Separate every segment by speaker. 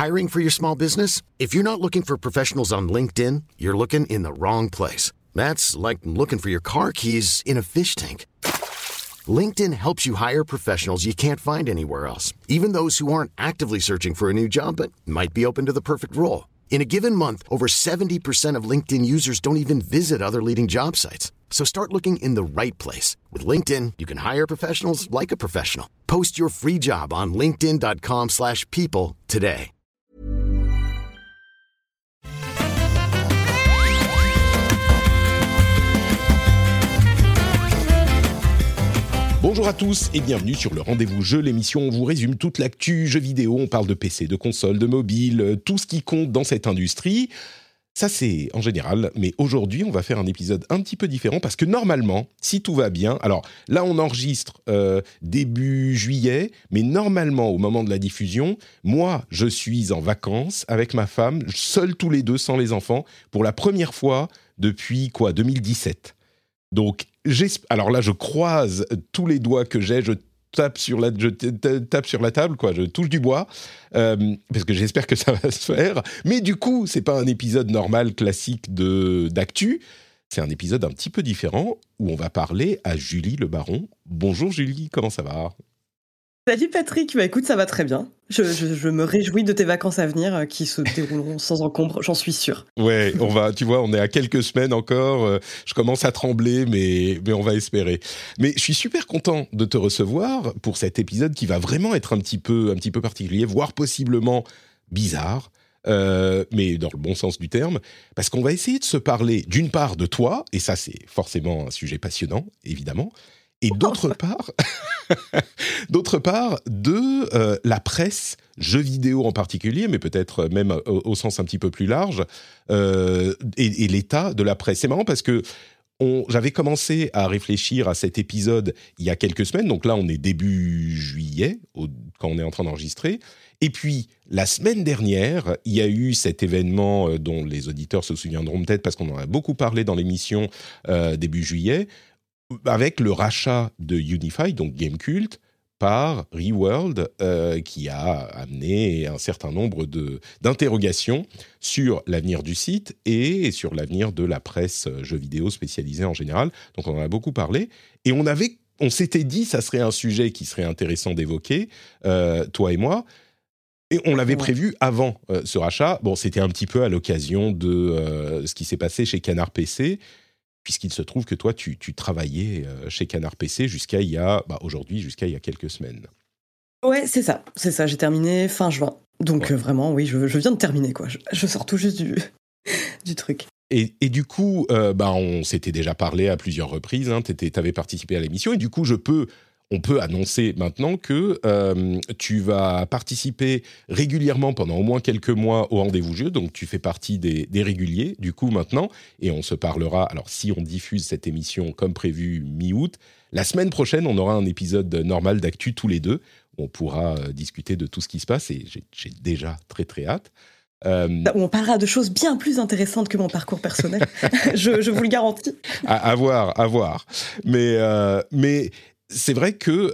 Speaker 1: Hiring for your small business? If you're not looking for professionals on LinkedIn, you're looking in the wrong place. That's like looking for your car keys in a fish tank. LinkedIn helps you hire professionals you can't find anywhere else, even those who aren't actively searching for a new job but might be open to the perfect role. In a given month, over 70% of LinkedIn users don't even visit other leading job sites. So start looking in the right place. With LinkedIn, you can hire professionals like a professional. Post your free job on linkedin.com/people today.
Speaker 2: Bonjour à tous et bienvenue sur le Rendez-vous Jeu, l'émission où on vous résume toute l'actu jeux vidéo. On parle de PC, de consoles, de mobile, tout ce qui compte dans cette industrie. Ça, c'est en général, mais aujourd'hui, on va faire un épisode un petit peu différent parce que normalement, si tout va bien, alors là, on enregistre début juillet, mais normalement, au moment de la diffusion, moi, je suis en vacances avec ma femme, seuls tous les deux, sans les enfants, pour la première fois depuis 2017. Donc, alors là, je croise tous les doigts que j'ai, je tape sur la table, je touche du bois, parce que j'espère que ça va se faire. Mais du coup, c'est pas un épisode normal, classique d'actu. C'est un épisode un petit peu différent où on va parler à Julie Le Baron. Bonjour Julie, comment ça va ?
Speaker 3: Salut Patrick, écoute, ça va très bien. Je me réjouis de tes vacances à venir qui se dérouleront sans encombre, j'en suis sûr.
Speaker 2: Ouais, on est à quelques semaines encore, je commence à trembler, mais on va espérer. Mais je suis super content de te recevoir pour cet épisode qui va vraiment être un petit peu particulier, voire possiblement bizarre, mais dans le bon sens du terme, parce qu'on va essayer de se parler d'une part de toi, et ça c'est forcément un sujet passionnant, évidemment, et d'autre part, de la presse, jeux vidéo en particulier, mais peut-être même au sens un petit peu plus large, et l'état de la presse. C'est marrant parce que j'avais commencé à réfléchir à cet épisode il y a quelques semaines, donc là on est début juillet, quand on est en train d'enregistrer, et puis la semaine dernière, il y a eu cet événement dont les auditeurs se souviendront peut-être parce qu'on en a beaucoup parlé dans l'émission début juillet, avec le rachat de Unify, donc Gamekult, par Reworld, qui a amené un certain nombre d'interrogations sur l'avenir du site et sur l'avenir de la presse jeux vidéo spécialisée en général. Donc on en a beaucoup parlé. Et on s'était dit ça serait un sujet qui serait intéressant d'évoquer, toi et moi. Et on l'avait prévu avant ce rachat. Bon, c'était un petit peu à l'occasion de ce qui s'est passé chez Canard PC, puisqu'il se trouve que toi, tu travaillais chez Canard PC jusqu'à il y a quelques semaines.
Speaker 3: Ouais, c'est ça. J'ai terminé fin juin. Donc ouais. Vraiment, oui, je viens de terminer, quoi. Je sors tout juste du truc.
Speaker 2: Et du coup, on s'était déjà parlé à plusieurs reprises. Hein, t'avais participé à l'émission. Et du coup, on peut annoncer maintenant que tu vas participer régulièrement pendant au moins quelques mois au Rendez-vous Jeu. Donc, tu fais partie des réguliers, du coup, maintenant. Et on se parlera, alors si on diffuse cette émission comme prévu mi-août, la semaine prochaine, on aura un épisode normal d'actu tous les deux. On pourra discuter de tout ce qui se passe et j'ai déjà très, très hâte.
Speaker 3: On parlera de choses bien plus intéressantes que mon parcours personnel. je vous le garantis.
Speaker 2: À voir. Mais c'est vrai que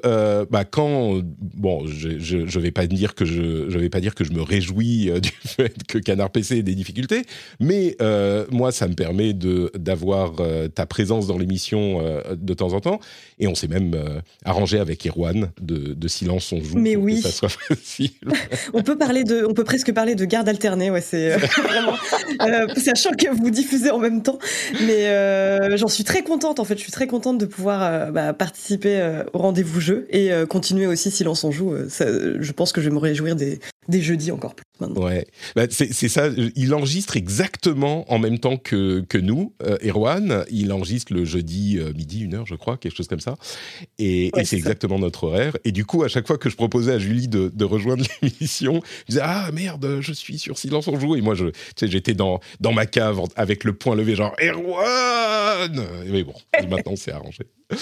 Speaker 2: je vais pas dire que je me réjouis du fait que Canard PC ait des difficultés, mais moi ça me permet d'avoir ta présence dans l'émission de temps en temps, et on s'est même arrangé avec Erwan de Silence on joue,
Speaker 3: mais
Speaker 2: pour
Speaker 3: oui,
Speaker 2: que ça soit facile.
Speaker 3: on peut presque parler de garde alternée, ouais, c'est vraiment sachant que vous diffusez en même temps, mais j'en suis très contente en fait, je suis très contente de pouvoir participer au Rendez-vous Jeu et continuer aussi Silence on joue. Je pense que je vais me réjouir des jeudis encore plus maintenant.
Speaker 2: Ouais, c'est ça. Il enregistre exactement en même temps que nous, Erwan. Il enregistre le jeudi midi 1h, je crois, quelque chose comme ça. Et c'est exactement notre horaire. Et du coup, à chaque fois que je proposais à Julie de rejoindre l'émission, je disais ah merde, je suis sur Silence on joue. Et moi, j'étais dans ma cave avec le poing levé, genre Erwan. Mais bon, maintenant c'est arrangé.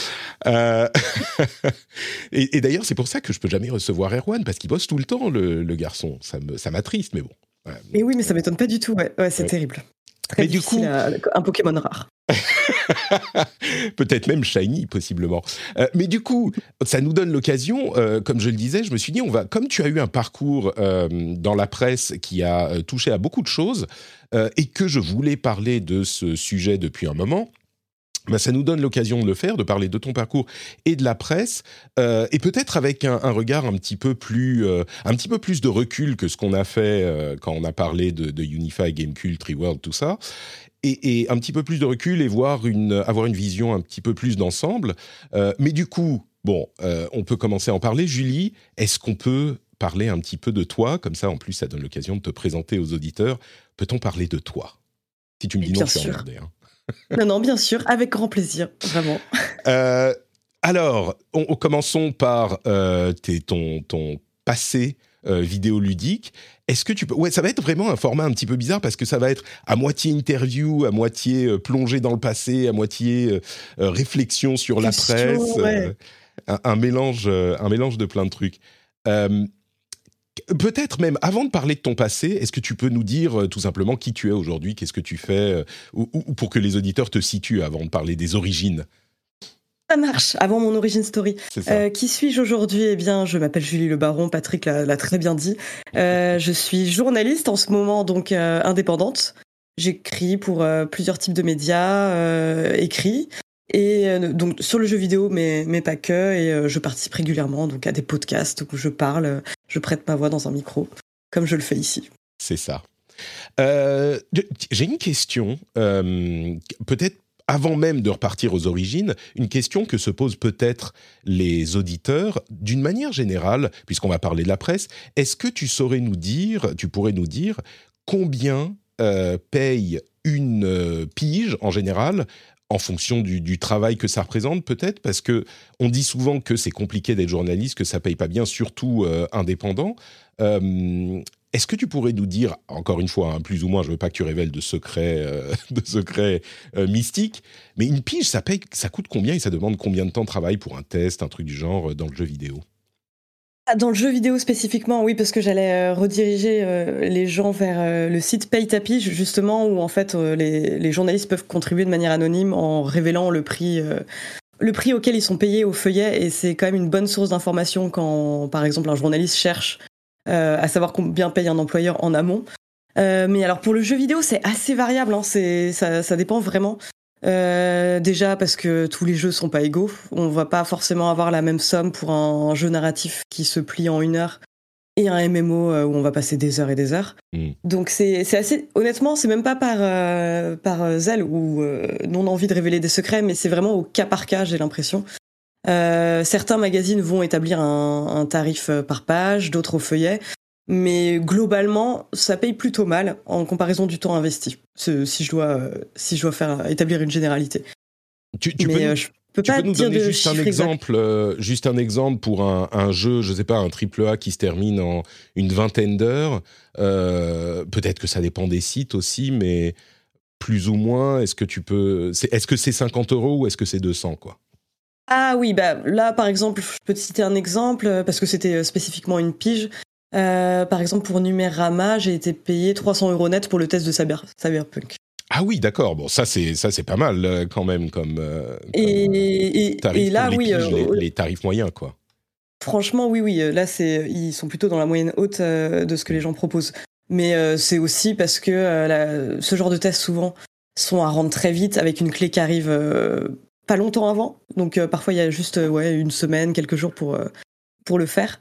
Speaker 2: Et d'ailleurs, c'est pour ça que je peux jamais recevoir Erwan, parce qu'il bosse tout le temps, le garçon. Ça m'attriste, mais bon.
Speaker 3: Mais oui, mais ça m'étonne pas du tout. Ouais, c'est terrible. Très
Speaker 2: mais
Speaker 3: difficile,
Speaker 2: du coup,
Speaker 3: un Pokémon rare.
Speaker 2: Peut-être même shiny, possiblement. Mais du coup, ça nous donne l'occasion, comme je le disais, je me suis dit, comme tu as eu un parcours dans la presse qui a touché à beaucoup de choses, et que je voulais parler de ce sujet depuis un moment, ça nous donne l'occasion de le faire, de parler de ton parcours et de la presse, et peut-être avec un regard un petit peu plus de recul que ce qu'on a fait quand on a parlé de Unify, Gamecult, Reworld, tout ça, et un petit peu plus de recul et avoir une vision un petit peu plus d'ensemble. Mais du coup, on peut commencer à en parler. Julie, est-ce qu'on peut parler un petit peu de toi ? Comme ça, en plus, ça donne l'occasion de te présenter aux auditeurs. Peut-on parler de toi ? Si tu me dis non, je suis emmerdé.
Speaker 3: Non, bien sûr, avec grand plaisir, vraiment.
Speaker 2: Alors, commençons par ton passé vidéoludique. Est-ce que tu peux... Ouais, ça va être vraiment un format un petit peu bizarre parce que ça va être à moitié interview, à moitié plongée dans le passé, à moitié réflexion sur la presse, un mélange de plein de trucs. Peut-être même, avant de parler de ton passé, est-ce que tu peux nous dire tout simplement qui tu es aujourd'hui, qu'est-ce que tu fais, ou pour que les auditeurs te situent avant de parler des origines ?
Speaker 3: Ça marche, avant mon origin story. Qui suis-je aujourd'hui ? Eh bien, je m'appelle Julie Le Baron, Patrick l'a très bien dit. Je suis journaliste en ce moment, donc indépendante. J'écris pour plusieurs types de médias écrits. Et donc sur le jeu vidéo, mais pas que, et je participe régulièrement donc à des podcasts où je parle, je prête ma voix dans un micro, comme je le fais ici.
Speaker 2: C'est ça. J'ai une question, peut-être avant même de repartir aux origines, une question que se posent peut-être les auditeurs, d'une manière générale, puisqu'on va parler de la presse. Est-ce que tu pourrais nous dire combien paye une pige en général, en fonction du travail que ça représente, peut-être, parce que on dit souvent que c'est compliqué d'être journaliste, que ça paye pas bien, surtout indépendant. Est-ce que tu pourrais nous dire, encore une fois, plus ou moins, je veux pas que tu révèles de secrets mystiques, mais une pige, ça coûte combien et ça demande combien de temps de travail pour un test, un truc du genre, dans le jeu vidéo ?
Speaker 3: Dans le jeu vidéo spécifiquement, oui, parce que j'allais rediriger les gens vers le site Paye ta pige, justement, où en fait les journalistes peuvent contribuer de manière anonyme en révélant le prix auquel ils sont payés au feuillet, et c'est quand même une bonne source d'information quand, par exemple, un journaliste cherche à savoir combien paye un employeur en amont. Mais alors pour le jeu vidéo, c'est assez variable, hein, ça dépend vraiment. Déjà parce que tous les jeux sont pas égaux. On va pas forcément avoir la même somme pour un jeu narratif qui se plie en 1 heure et un MMO où on va passer des heures et des heures. Donc c'est assez... Honnêtement, c'est même pas par zèle ou non envie de révéler des secrets, mais c'est vraiment au cas par cas, j'ai l'impression. Certains magazines vont établir un tarif par page, d'autres au feuillet. Mais globalement, ça paye plutôt mal en comparaison du temps investi. Si je dois établir une généralité.
Speaker 2: Tu peux nous donner juste un exemple pour un jeu, je sais pas, un AAA qui se termine en une vingtaine d'heures. Peut-être que ça dépend des sites aussi, mais plus ou moins, est-ce que c'est 50 € ou est-ce que c'est 200 quoi ?
Speaker 3: Ah oui, là par exemple, je peux te citer un exemple parce que c'était spécifiquement une pige. Par exemple, pour Numérama, j'ai été payé 300 € net pour le test de Cyberpunk.
Speaker 2: Ah oui, d'accord. Bon, ça c'est pas mal quand même comme tarif.
Speaker 3: Et là,
Speaker 2: pour
Speaker 3: oui,
Speaker 2: les tarifs moyens, quoi.
Speaker 3: Franchement, oui. Là, ils sont plutôt dans la moyenne haute de ce que les gens proposent. Mais c'est aussi parce que ce genre de tests souvent sont à rendre très vite avec une clé qui arrive pas longtemps avant. Donc parfois il y a juste 1 semaine, quelques jours pour le faire.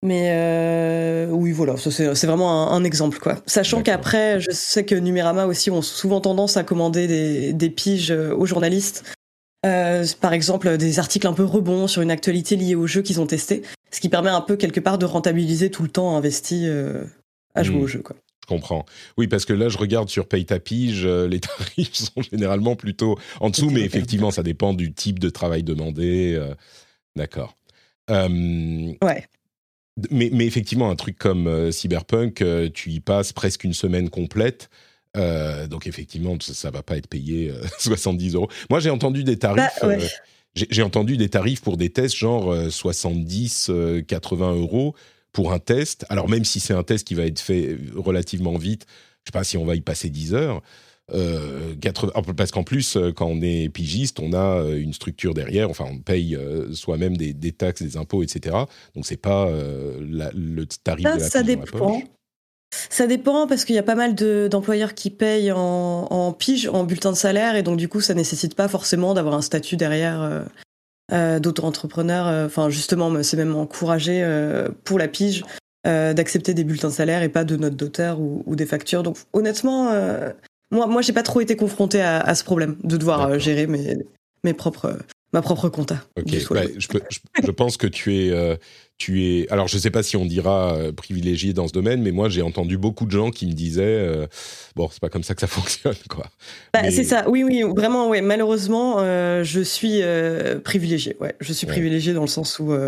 Speaker 3: Mais oui, voilà, ça, c'est vraiment un exemple, quoi. Sachant qu'après, je sais que Numérama aussi ont souvent tendance à commander des piges aux journalistes. Par exemple, des articles un peu rebonds sur une actualité liée au jeu qu'ils ont testé, ce qui permet un peu quelque part de rentabiliser tout le temps investi à jouer au jeu, quoi.
Speaker 2: Je comprends. Oui, parce que là, je regarde sur Paye ta pige, les tarifs sont généralement plutôt en dessous, mais effectivement, ça dépend du type de travail demandé. D'accord.
Speaker 3: Ouais.
Speaker 2: Mais effectivement, un truc comme Cyberpunk, tu y passes presque 1 semaine complète. Donc effectivement, ça va pas être payé 70 €. Moi, j'ai entendu des tarifs. J'ai entendu des tarifs pour des tests genre 70, 80 € pour un test. Alors même si c'est un test qui va être fait relativement vite, je sais pas si on va y passer 10 heures. parce qu'en plus, quand on est pigiste, on a une structure derrière. Enfin, on paye soi-même des taxes, des impôts, etc. Donc, c'est pas le tarif de la pige dans la poche.
Speaker 3: Ça dépend parce qu'il y a pas mal d'employeurs qui payent en pige, en bulletin de salaire, et donc du coup, ça nécessite pas forcément d'avoir un statut derrière d'auto-entrepreneur. Enfin, justement, c'est même encouragé pour la pige d'accepter des bulletins de salaire et pas de notes d'auteur ou des factures. Donc, honnêtement, moi, j'ai pas trop été confrontée à ce problème de devoir gérer ma propre compta.
Speaker 2: Ok, je pense que tu es. Alors, je ne sais pas si on dira privilégié dans ce domaine, mais moi, j'ai entendu beaucoup de gens qui me disaient bon, c'est pas comme ça que ça fonctionne, quoi.
Speaker 3: C'est ça. Oui, vraiment, ouais. Malheureusement, je suis privilégiée. Ouais, je suis privilégiée dans le sens où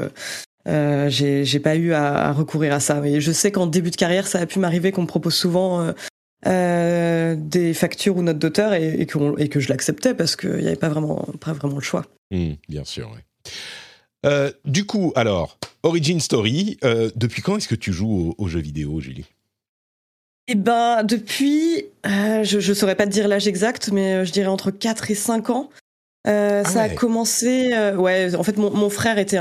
Speaker 3: j'ai pas eu à recourir à ça. Mais je sais qu'en début de carrière, ça a pu m'arriver qu'on me propose souvent des factures ou notes d'auteur et que je l'acceptais parce qu'il n'y avait pas vraiment le choix.
Speaker 2: Bien sûr, oui. Du coup, alors, Origin Story, depuis quand est-ce que tu joues aux jeux vidéo, Julie ?
Speaker 3: Eh ben, depuis, je saurais pas te dire l'âge exact, mais je dirais entre 4 et 5 ans. Ça a commencé, en fait, mon frère était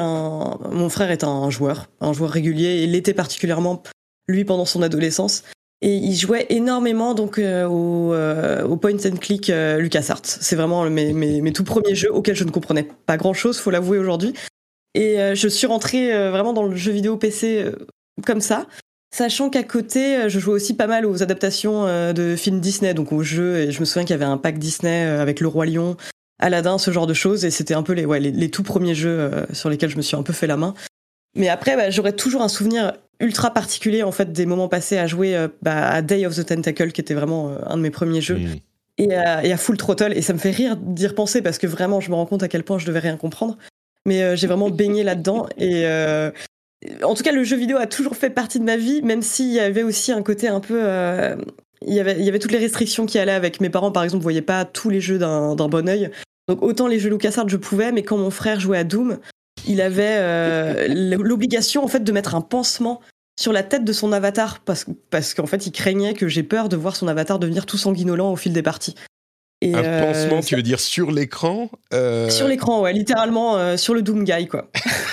Speaker 3: un joueur régulier, et il l'était particulièrement, lui, pendant son adolescence. Et il jouait énormément donc au point and click LucasArts. C'est vraiment mes tout premiers jeux auxquels je ne comprenais pas grand-chose, faut l'avouer aujourd'hui. Et je suis rentrée vraiment dans le jeu vidéo PC comme ça, sachant qu'à côté, je jouais aussi pas mal aux adaptations de films Disney, donc aux jeux. Et je me souviens qu'il y avait un pack Disney avec Le Roi Lion, Aladdin, ce genre de choses. Et c'était un peu les tout premiers jeux sur lesquels je me suis un peu fait la main. Mais après, j'aurais toujours un souvenir ultra particulier en fait des moments passés à jouer à Day of the Tentacle, qui était vraiment un de mes premiers jeux, et à Full Throttle. Et ça me fait rire d'y repenser parce que vraiment, je me rends compte à quel point je devais rien comprendre. Mais j'ai vraiment baigné là-dedans. Et en tout cas, le jeu vidéo a toujours fait partie de ma vie, même s'il y avait aussi un côté un peu... il y avait toutes les restrictions qui allaient avec. Mes parents, par exemple, voyaient pas tous les jeux d'un bon œil. Donc autant les jeux LucasArts, je pouvais, mais quand mon frère jouait à Doom, il avait l'obligation en fait de mettre un pansement sur la tête de son avatar parce qu'en fait il craignait que j'ai peur de voir son avatar devenir tout sanguinolent au fil des parties. Et
Speaker 2: un pansement, tu veux dire sur l'écran
Speaker 3: Sur l'écran, ouais, littéralement sur le Doom Guy, quoi.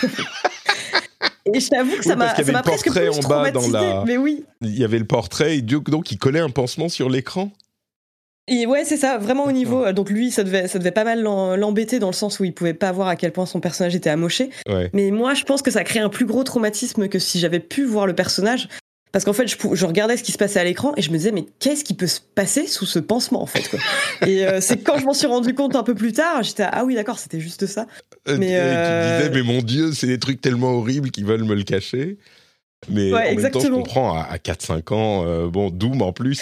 Speaker 3: Et je t'avoue que ça m'a presque plus traumatisé, mais oui.
Speaker 2: Il y avait le portrait et donc il collait un pansement sur l'écran.
Speaker 3: Et ouais, c'est ça, vraiment au niveau. Donc lui, ça devait pas mal l'embêter dans le sens où il pouvait pas voir à quel point son personnage était amoché.
Speaker 2: Ouais.
Speaker 3: Mais moi, je pense que ça crée un plus gros traumatisme que si j'avais pu voir le personnage. Parce qu'en fait, je regardais ce qui se passait à l'écran et je me disais, mais qu'est-ce qui peut se passer sous ce pansement, en fait, quoi. Et c'est quand je m'en suis rendu compte un peu plus tard, j'étais ah oui, d'accord, c'était juste ça.
Speaker 2: Mais tu disais, mais mon Dieu, c'est des trucs tellement horribles qu'ils veulent me le cacher. Mais en même temps, je comprends, à 4-5 ans, Doom en plus.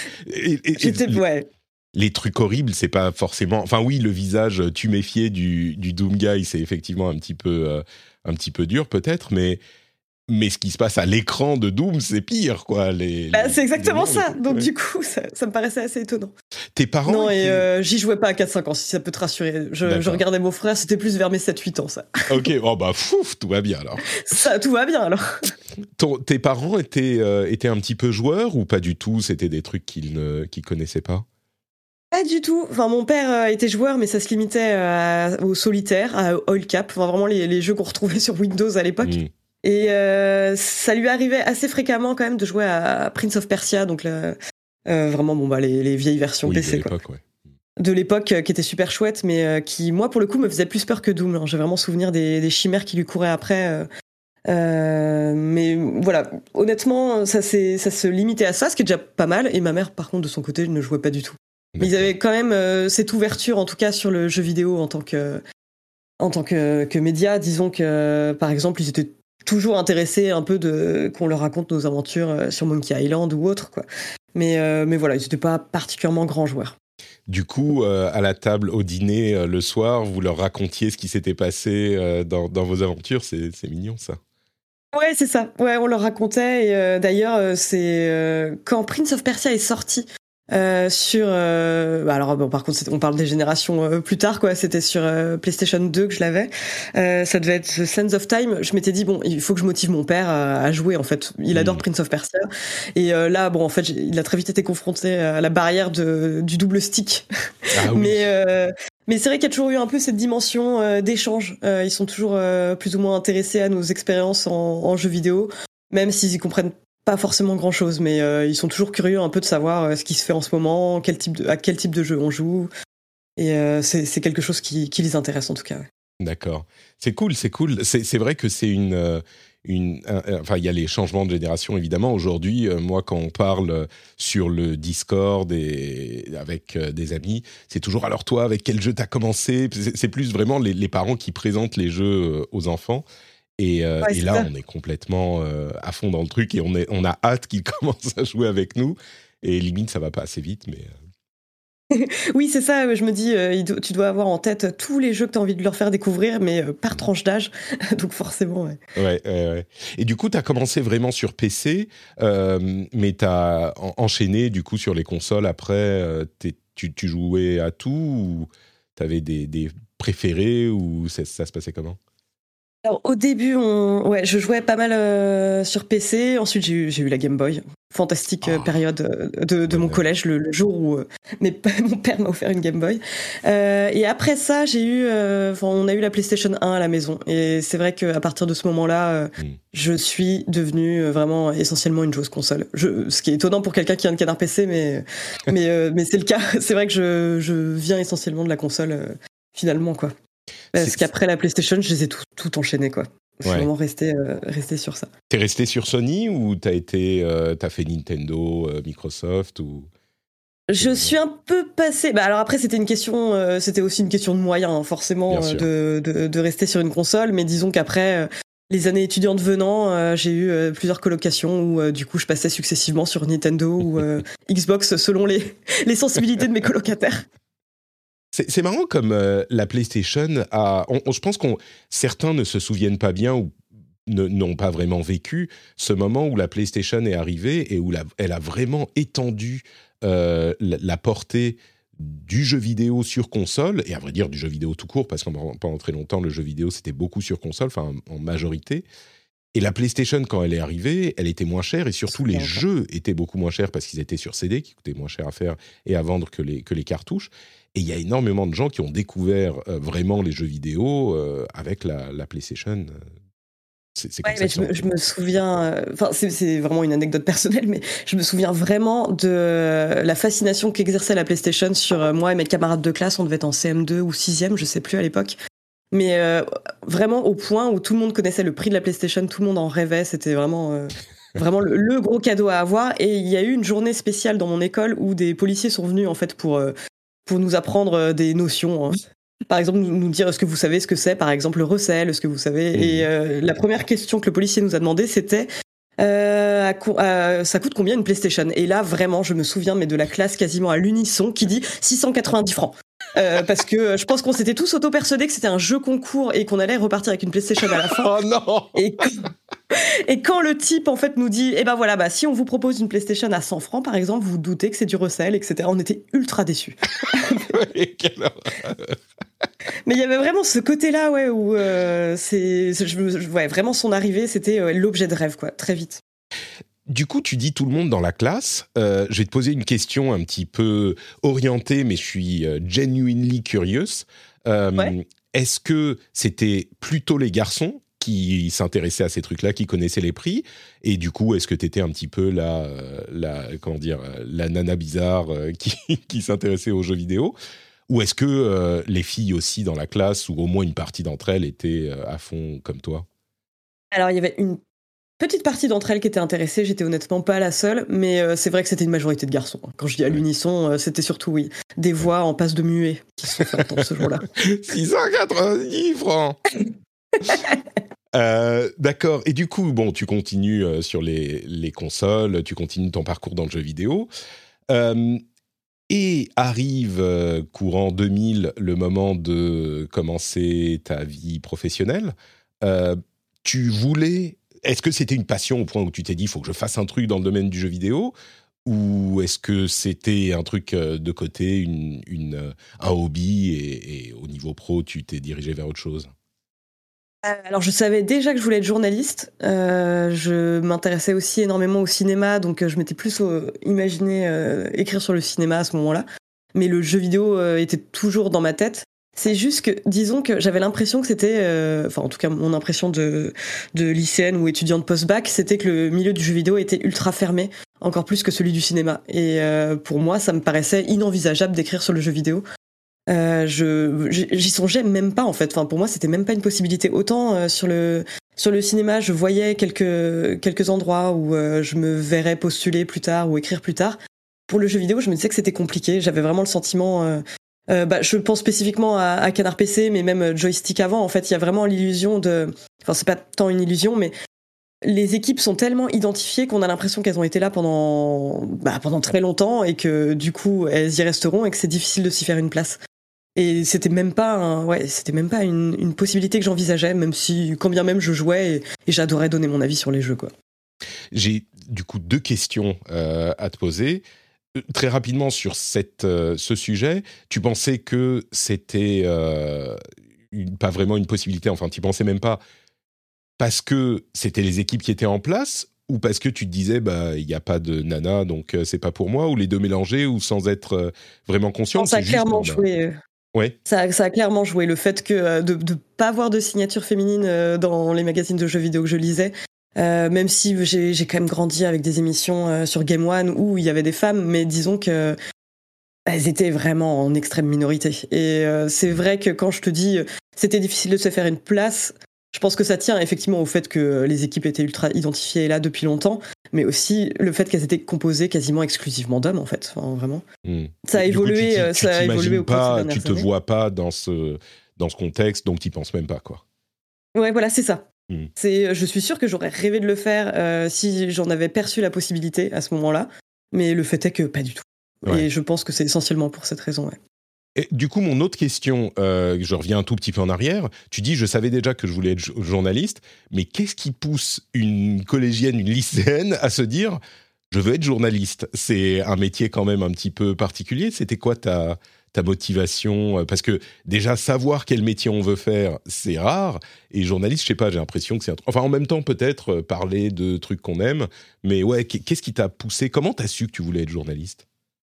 Speaker 2: Les trucs horribles, c'est pas forcément... Enfin oui, le visage tuméfié du Doom Guy, c'est effectivement un petit peu dur peut-être, mais ce qui se passe à l'écran de Doom, c'est pire, quoi.
Speaker 3: C'est exactement ça. Donc du coup, ça me paraissait assez étonnant.
Speaker 2: Tes parents...
Speaker 3: Non, et j'y jouais pas à 4-5 ans, si ça peut te rassurer. Je regardais mon frère, c'était plus vers mes 7-8 ans, ça.
Speaker 2: Ok, tout va bien alors.
Speaker 3: Ça, tout va bien alors.
Speaker 2: Tes parents étaient un petit peu joueurs ou pas du tout ? C'était des trucs qu'ils connaissaient pas ?
Speaker 3: Pas du tout. Enfin, mon père était joueur, mais ça se limitait au solitaire, à Oil Cap, enfin, vraiment les jeux qu'on retrouvait sur Windows à l'époque. Et ça lui arrivait assez fréquemment quand même de jouer à Prince of Persia, donc vraiment les vieilles versions PC, quoi. De l'époque, qui était super chouette, mais qui, moi, pour le coup, me faisait plus peur que Doom. J'ai vraiment souvenir des chimères qui lui couraient après. Mais voilà, honnêtement, ça se limitait à ça, ce qui est déjà pas mal. Et ma mère, par contre, de son côté, ne jouait pas du tout. Mais ils avaient quand même cette ouverture, en tout cas, sur le jeu vidéo en tant que média. Disons que, par exemple, ils étaient toujours intéressés un peu qu'on leur raconte nos aventures sur Monkey Island ou autre, quoi. Mais voilà, ils n'étaient pas particulièrement grands joueurs.
Speaker 2: Du coup, à la table, au dîner, le soir, vous leur racontiez ce qui s'était passé dans vos aventures. C'est mignon, ça.
Speaker 3: Ouais, c'est ça. Ouais, on leur racontait. Et d'ailleurs, c'est quand Prince of Persia est sorti, Alors bon, par contre, on parle des générations plus tard, quoi. C'était sur PlayStation 2 que je l'avais. Ça devait être The Sands of Time. Je m'étais dit bon, il faut que je motive mon père à jouer. En fait, il adore Prince of Persia. Et là, bon, en fait, il a très vite été confronté à la barrière du double stick.
Speaker 2: Ah oui.
Speaker 3: Mais c'est vrai qu'il y a toujours eu un peu cette dimension d'échange. Ils sont toujours plus ou moins intéressés à nos expériences en jeux vidéo, même s'ils y comprennent pas forcément grand chose, mais ils sont toujours curieux un peu de savoir ce qui se fait en ce moment, à quel type de jeu on joue. Et c'est quelque chose qui les intéresse en tout cas. Ouais.
Speaker 2: D'accord. C'est cool. C'est vrai que c'est enfin, il y a les changements de génération, évidemment. Aujourd'hui, moi, quand on parle sur le Discord et avec des amis, c'est toujours, alors toi, avec quel jeu t'as commencé ? C'est plus vraiment les parents qui présentent les jeux aux enfants. Et là, ça. On est complètement à fond dans le truc et on a hâte qu'ils commencent à jouer avec nous. Et limite, ça va pas assez vite, mais...
Speaker 3: Oui, c'est ça. Je me dis, tu dois avoir en tête tous les jeux que tu as envie de leur faire découvrir, mais par tranche d'âge. Donc forcément, ouais.
Speaker 2: Ouais. Et du coup, tu as commencé vraiment sur PC, mais tu as enchaîné du coup sur les consoles après. Tu jouais à tout ou tu avais des préférés ou ça se passait comment ?
Speaker 3: Alors, au début, je jouais pas mal sur PC. Ensuite, j'ai eu la Game Boy. Fantastique période de mon collège, le jour où mon père m'a offert une Game Boy. Et après ça, on a eu la PlayStation 1 à la maison. Et c'est vrai qu'à partir de ce moment-là, je suis devenue vraiment essentiellement une joueuse console. Ce qui est étonnant pour quelqu'un qui vient de Canard PC, mais c'est le cas. C'est vrai que je viens essentiellement de la console finalement, quoi. Parce qu'après la PlayStation, je les ai tout enchaîné, quoi. Je suis vraiment resté sur ça.
Speaker 2: T'es resté sur Sony ou t'as fait Nintendo, Microsoft ou...
Speaker 3: Je suis un peu passée. Alors après, c'était aussi une question de moyens, hein, forcément, de rester sur une console. Mais disons qu'après, les années étudiantes venant, j'ai eu plusieurs colocations où du coup, je passais successivement sur Nintendo ou Xbox selon les sensibilités de mes colocataires.
Speaker 2: C'est marrant comme la PlayStation je pense certains ne se souviennent pas bien ou n'ont pas vraiment vécu ce moment où la PlayStation est arrivée et où elle a vraiment étendu la portée du jeu vidéo sur console, et à vrai dire du jeu vidéo tout court, parce que pendant très longtemps, le jeu vidéo, c'était beaucoup sur console, enfin en majorité. Et la PlayStation, quand elle est arrivée, elle était moins chère, et surtout les jeux étaient beaucoup moins chers parce qu'ils étaient sur CD, qui coûtaient moins cher à faire et à vendre que les cartouches. Et il y a énormément de gens qui ont découvert vraiment les jeux vidéo avec la PlayStation. C'est comme ça.
Speaker 3: Je me souviens, c'est vraiment une anecdote personnelle, mais je me souviens vraiment de la fascination qu'exerçait la PlayStation sur moi et mes camarades de classe. On devait être en CM2 ou 6e, je sais plus à l'époque. Mais vraiment au point où tout le monde connaissait le prix de la PlayStation, tout le monde en rêvait. C'était vraiment, vraiment le gros cadeau à avoir. Et il y a eu une journée spéciale dans mon école où des policiers sont venus en fait pour nous apprendre des notions. Hein. Par exemple, nous dire est-ce que vous savez ce que c'est, par exemple, le recel, est-ce que vous savez. Et la première question que le policier nous a demandé, c'était ça coûte combien une PlayStation ? Et là, vraiment, je me souviens, mais de la classe quasiment à l'unisson, qui dit 690 francs. Parce que je pense qu'on s'était tous auto-persuadés que c'était un jeu concours et qu'on allait repartir avec une PlayStation à la fin.
Speaker 2: Oh non !
Speaker 3: Et quand le type, en fait, nous dit, si on vous propose une PlayStation à 100 francs, par exemple, vous doutez que c'est du recel, etc. On était ultra déçus. Mais il y avait vraiment ce côté-là, où vraiment son arrivée, c'était l'objet de rêve, quoi, très vite.
Speaker 2: Du coup, tu dis tout le monde dans la classe. Je vais te poser une question un petit peu orientée, mais je suis genuinely curious. Est-ce que c'était plutôt les garçons qui s'intéressaient à ces trucs-là, qui connaissaient les prix ? Et du coup, est-ce que tu étais un petit peu la nana bizarre qui s'intéressait aux jeux vidéo ? Ou est-ce que les filles aussi dans la classe, ou au moins une partie d'entre elles, étaient à fond comme toi ?
Speaker 3: Alors, il y avait une petite partie d'entre elles qui étaient intéressées, j'étais honnêtement pas la seule, mais c'est vrai que c'était une majorité de garçons. Quand je dis à l'unisson, c'était surtout, des voix en passe de muet qui se sont fait entendre ce jour-là.
Speaker 2: 690 francs. D'accord. Et du coup, tu continues sur les consoles, tu continues ton parcours dans le jeu vidéo. Et arrive courant 2000 le moment de commencer ta vie professionnelle. Est-ce que c'était une passion au point où tu t'es dit, il faut que je fasse un truc dans le domaine du jeu vidéo ? ou est-ce que c'était un truc de côté, un hobby, et au niveau pro, tu t'es dirigé vers autre chose?
Speaker 3: Alors, je savais déjà que je voulais être journaliste. Je m'intéressais aussi énormément au cinéma, donc je m'étais plus imaginé écrire sur le cinéma à ce moment-là. Mais le jeu vidéo était toujours dans ma tête. C'est juste que, disons que j'avais l'impression que c'était, enfin en tout cas mon impression de lycéenne ou étudiante post-bac, c'était que le milieu du jeu vidéo était ultra fermé, encore plus que celui du cinéma. Et pour moi, ça me paraissait inenvisageable d'écrire sur le jeu vidéo. J'y songeais même pas en fait. Enfin pour moi, c'était même pas une possibilité. Autant sur le cinéma, je voyais quelques endroits où je me verrais postuler plus tard ou écrire plus tard. Pour le jeu vidéo, je me disais que c'était compliqué. J'avais vraiment le sentiment. Je pense spécifiquement à Canard PC, mais même Joystick avant. En fait, il y a vraiment l'illusion de. Enfin, c'est pas tant une illusion, mais les équipes sont tellement identifiées qu'on a l'impression qu'elles ont été là pendant très longtemps et que du coup elles y resteront et que c'est difficile de s'y faire une place. Et c'était même pas une possibilité que j'envisageais, même si quand bien même je jouais et j'adorais donner mon avis sur les jeux, quoi.
Speaker 2: J'ai du coup 2 questions à te poser. Très rapidement sur ce sujet, tu pensais que c'était pas vraiment une possibilité, enfin tu pensais même pas parce que c'était les équipes qui étaient en place, ou parce que tu te disais il n'y a pas de nana donc c'est pas pour moi, ou les deux mélangés, ou sans être vraiment conscient?
Speaker 3: Non, ça a clairement joué.
Speaker 2: Ouais.
Speaker 3: Ça a clairement joué, le fait que de pas avoir de signature féminine dans les magazines de jeux vidéo que je lisais. Même si j'ai quand même grandi avec des émissions sur Game One où il y avait des femmes, mais disons que elles étaient vraiment en extrême minorité. Et c'est vrai que quand je te dis c'était difficile de se faire une place, je pense que ça tient effectivement au fait que les équipes étaient ultra identifiées là depuis longtemps, mais aussi le fait qu'elles étaient composées quasiment exclusivement d'hommes, en fait. Enfin, vraiment. Ça a évolué. Ça a évolué au cours de ces dernières années.
Speaker 2: Tu te vois pas dans ce contexte, donc tu penses même pas, quoi.
Speaker 3: Ouais, voilà, c'est ça. Je suis sûre que j'aurais rêvé de le faire si j'en avais perçu la possibilité à ce moment-là, mais le fait est que pas du tout. Ouais. Et je pense que c'est essentiellement pour cette raison, ouais.
Speaker 2: Et du coup, mon autre question, je reviens un tout petit peu en arrière. Tu dis, je savais déjà que je voulais être journaliste, mais qu'est-ce qui pousse une collégienne, une lycéenne à se dire, je veux être journaliste? C'est un métier quand même un petit peu particulier. C'était quoi ta motivation? Parce que déjà, savoir quel métier on veut faire, c'est rare. Et journaliste, je sais pas, j'ai l'impression que c'est enfin, en même temps, peut-être parler de trucs qu'on aime. Mais ouais, qu'est-ce qui t'a poussé? Comment t'as su que tu voulais être journaliste?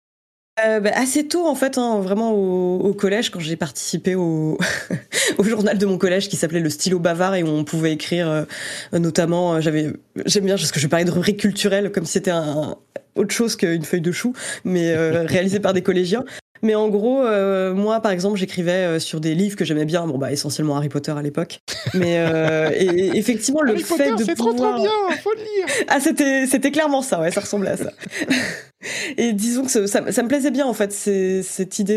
Speaker 3: Assez tôt, en fait, hein, vraiment au collège, quand j'ai participé au journal de mon collège qui s'appelait Le Stylo Bavard, et où on pouvait écrire notamment, j'aime bien parce que je parlais de rubrique culturelle comme si c'était autre chose qu'une feuille de chou, mais réalisée par des collégiens. Mais en gros, moi, par exemple, j'écrivais sur des livres que j'aimais bien, essentiellement Harry Potter à l'époque. Mais et effectivement, le
Speaker 2: Harry
Speaker 3: fait
Speaker 2: Potter,
Speaker 3: de
Speaker 2: c'est
Speaker 3: pouvoir...
Speaker 2: trop bien, faut le lire.
Speaker 3: Ah, c'était clairement ça, ouais, ça ressemblait à ça. Et disons que ça me plaisait bien, en fait, cette idée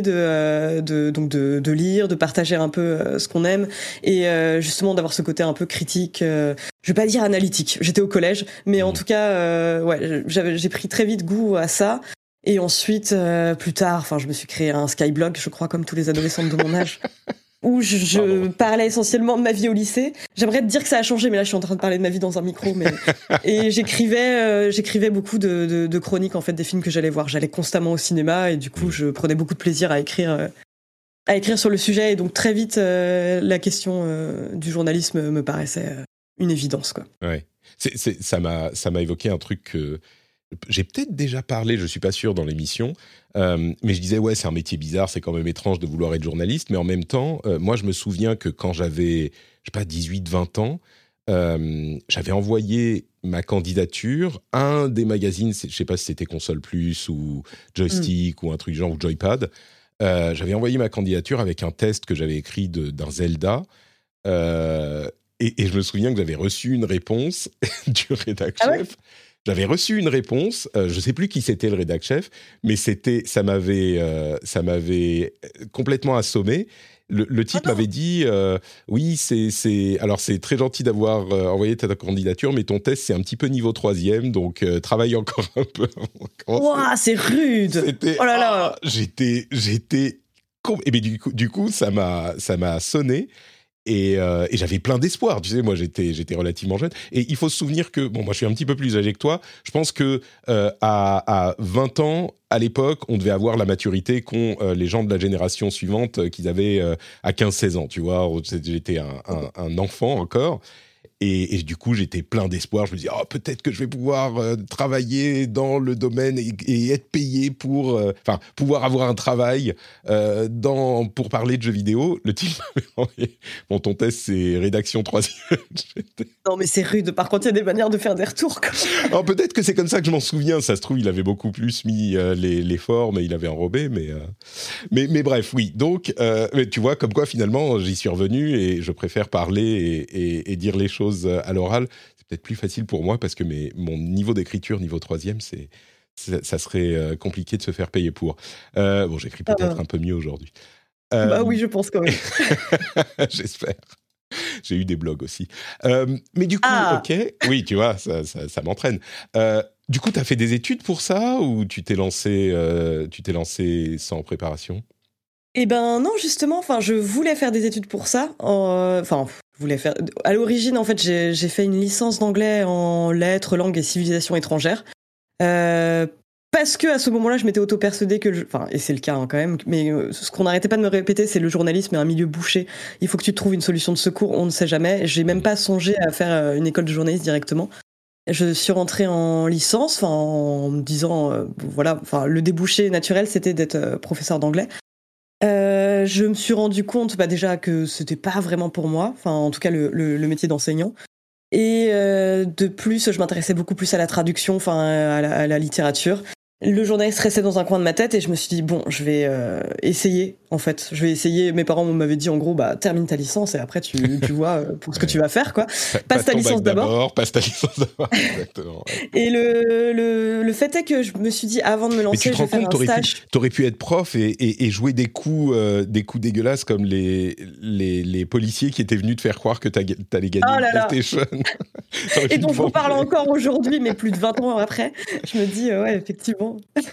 Speaker 3: de lire, de partager un peu ce qu'on aime, et justement d'avoir ce côté un peu critique. Je vais pas dire analytique. J'étais au collège, mais en tout cas, j'ai pris très vite goût à ça. Et ensuite, plus tard, je me suis créé un Skyblog, je crois, comme tous les adolescents de mon âge, où je parlais essentiellement de ma vie au lycée. J'aimerais te dire que ça a changé, mais là, je suis en train de parler de ma vie dans un micro. Et j'écrivais beaucoup de chroniques, en fait, des films que j'allais voir. J'allais constamment au cinéma, et du coup, je prenais beaucoup de plaisir à écrire sur le sujet. Et donc, très vite, la question du journalisme me paraissait une évidence, quoi.
Speaker 2: Ouais. Ça m'a évoqué un truc que j'ai peut-être déjà parlé, je suis pas sûr, dans l'émission, mais je disais, ouais, c'est un métier bizarre, c'est quand même étrange de vouloir être journaliste, mais en même temps, moi, je me souviens que quand j'avais, je sais pas, 18-20 ans, j'avais envoyé ma candidature à un des magazines, je sais pas si c'était Console Plus ou Joystick ou un truc genre, ou Joypad. J'avais envoyé ma candidature avec un test que j'avais écrit d'un Zelda, et je me souviens que j'avais reçu une réponse du rédacteur chef. Ouais. J'avais reçu une réponse, je sais plus qui c'était le rédac chef, mais ça m'avait complètement assommé. Le type m'avait dit oui, alors c'est très gentil d'avoir envoyé ta candidature, mais ton test c'est un petit peu niveau 3e, donc travaille encore un peu.
Speaker 3: Ouah, c'est rude. Oh là là.
Speaker 2: J'étais mais du coup ça m'a sonné. Et j'avais plein d'espoir. Tu sais, moi, j'étais relativement jeune. Et il faut se souvenir que, bon, moi, je suis un petit peu plus âgé que toi. Je pense que à 20 ans, à l'époque, on devait avoir la maturité qu'ont les gens de la génération suivante qu'ils avaient à 15-16 ans. Tu vois, j'étais un enfant encore. Et du coup, j'étais plein d'espoir. Je me disais, oh, peut-être que je vais pouvoir travailler dans le domaine et être payé pour... Enfin, pouvoir avoir un travail pour parler de jeux vidéo. Le type m'avait envoyé... Bon, ton test, c'est rédaction 3e.
Speaker 3: Non, mais c'est rude. Par contre, il y a des manières de faire des retours.
Speaker 2: Alors, peut-être que c'est comme ça que je m'en souviens. Ça se trouve, il avait beaucoup plus mis les formes et il avait enrobé. Mais bref, oui. Donc, mais tu vois, comme quoi, finalement, j'y suis revenu et je préfère parler et dire les choses à l'oral. C'est peut-être plus facile pour moi parce que mon niveau d'écriture, niveau 3e, ça serait compliqué de se faire payer pour. Bon, j'écris peut-être un peu mieux aujourd'hui.
Speaker 3: Bah oui, je pense quand même.
Speaker 2: J'espère. J'ai eu des blogs aussi. Mais du coup, ok. Oui, tu vois, ça m'entraîne. Du coup, tu as fait des études pour ça ou tu t'es lancé sans préparation ?
Speaker 3: Eh ben non, justement, je voulais faire des études pour ça. Je voulais faire. À l'origine, en fait, j'ai fait une licence d'anglais en lettres, langues et civilisations étrangères. Parce que à ce moment-là, je m'étais auto-persuadée et c'est le cas quand même, mais ce qu'on n'arrêtait pas de me répéter, c'est le journalisme est un milieu bouché. Il faut que tu trouves une solution de secours, on ne sait jamais. J'ai même pas songé à faire une école de journaliste directement. Je suis rentrée en licence, en me disant, le débouché naturel, c'était d'être professeur d'anglais. Je me suis rendu compte déjà que c'était pas vraiment pour moi, en tout cas le métier d'enseignant. Et de plus, je m'intéressais beaucoup plus à la traduction, à la littérature. Le journaliste restait dans un coin de ma tête et je me suis dit, bon, je vais essayer, en fait. Je vais essayer. Mes parents m'avaient dit, en gros, termine ta licence et après, tu vois pour ce que tu vas faire, quoi.
Speaker 2: Passe ta licence d'abord. Passe ta licence d'abord, exactement. Ouais.
Speaker 3: Et le fait est que je me suis dit, avant de me lancer, je vais faire un stage.
Speaker 2: T'aurais pu être prof et jouer des coups dégueulasses comme les policiers qui étaient venus te faire croire que t'allais gagner une PlayStation.
Speaker 3: Et dont j'en parle encore aujourd'hui, mais plus de 20 ans après. Je me dis, ouais, effectivement.